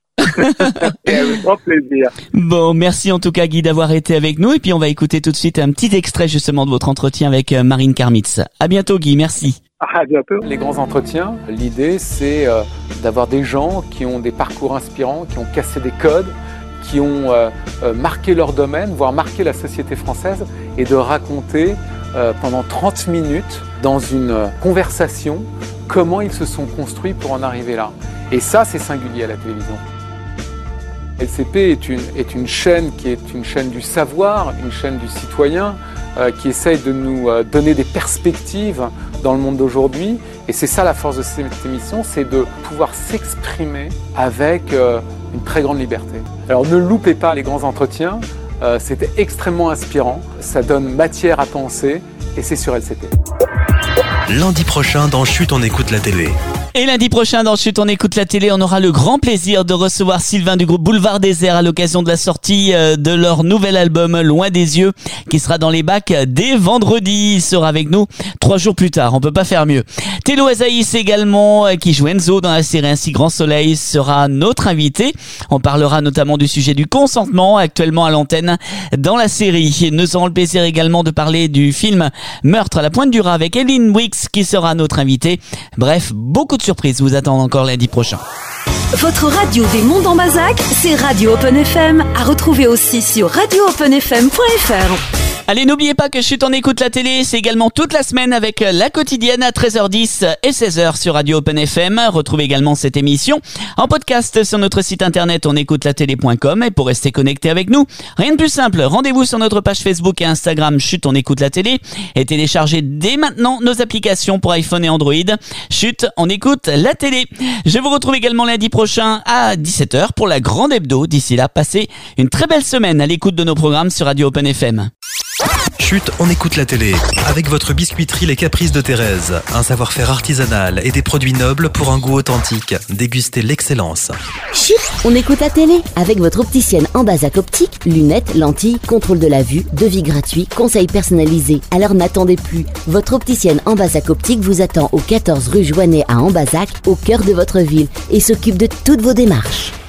Et avec grand plaisir. Bon, merci en tout cas Guy d'avoir été avec nous, et puis on va écouter tout de suite un petit extrait justement de votre entretien avec Marine Karmitz. À bientôt Guy, merci. À bientôt. Les grands entretiens, l'idée c'est d'avoir des gens qui ont des parcours inspirants, qui ont cassé des codes, qui ont marqué leur domaine, voire marqué la société française, et de raconter pendant 30 minutes dans une conversation comment ils se sont construits pour en arriver là. Et ça, c'est singulier à la télévision. LCP est une chaîne qui est une chaîne du savoir, une chaîne du citoyen, qui essaye de nous donner des perspectives dans le monde d'aujourd'hui. Et c'est ça la force de cette émission, c'est de pouvoir s'exprimer avec une très grande liberté. Alors ne loupez pas les grands entretiens, c'était extrêmement inspirant, ça donne matière à penser et c'est sur LCP. Lundi prochain dans Chut, on écoute la télé. Et lundi prochain dans Chut, on écoute la télé, on aura le grand plaisir de recevoir Sylvain du groupe Boulevard Désert à l'occasion de la sortie de leur nouvel album Loin des yeux, qui sera dans les bacs dès vendredi. Il sera avec nous 3 jours plus tard, on peut pas faire mieux. Télo Azaïs également, qui joue Enzo dans la série Ainsi Grand Soleil, sera notre invité. On parlera notamment du sujet du consentement, actuellement à l'antenne dans la série. Nous aurons le plaisir également de parler du film Meurtre à la Pointe du Raz avec Eline Wicks, qui sera notre invitée. Bref, beaucoup de surprises vous attendent encore lundi prochain. Votre radio des mondes en Bazac, c'est Radio Open FM, à retrouver aussi sur radioopenfm.fr. Allez, n'oubliez pas que Chut, on écoute la télé, c'est également toute la semaine avec la quotidienne à 13h10 et 16h sur Radio Open FM. Retrouvez également cette émission en podcast sur notre site internet onécoutelatélé.com, et pour rester connecté avec nous, rien de plus simple, rendez-vous sur notre page Facebook et Instagram Chut, on écoute la télé, et téléchargez dès maintenant nos applications pour iPhone et Android. Chut, on écoute la télé. Je vous retrouve également lundi prochain à 17h pour la grande hebdo. D'ici là, passez une très belle semaine à l'écoute de nos programmes sur Radio Open FM. Chut, on écoute la télé. Avec votre biscuiterie Les Caprices de Thérèse. Un savoir-faire artisanal et des produits nobles pour un goût authentique. Dégustez l'excellence. Chut, on écoute la télé. Avec votre opticienne en Ambazac Optique. Lunettes, lentilles, contrôle de la vue, devis gratuit, conseils personnalisés. Alors n'attendez plus. Votre opticienne en Ambazac Optique vous attend au 14 rue Joannet à Ambazac, au cœur de votre ville, et s'occupe de toutes vos démarches.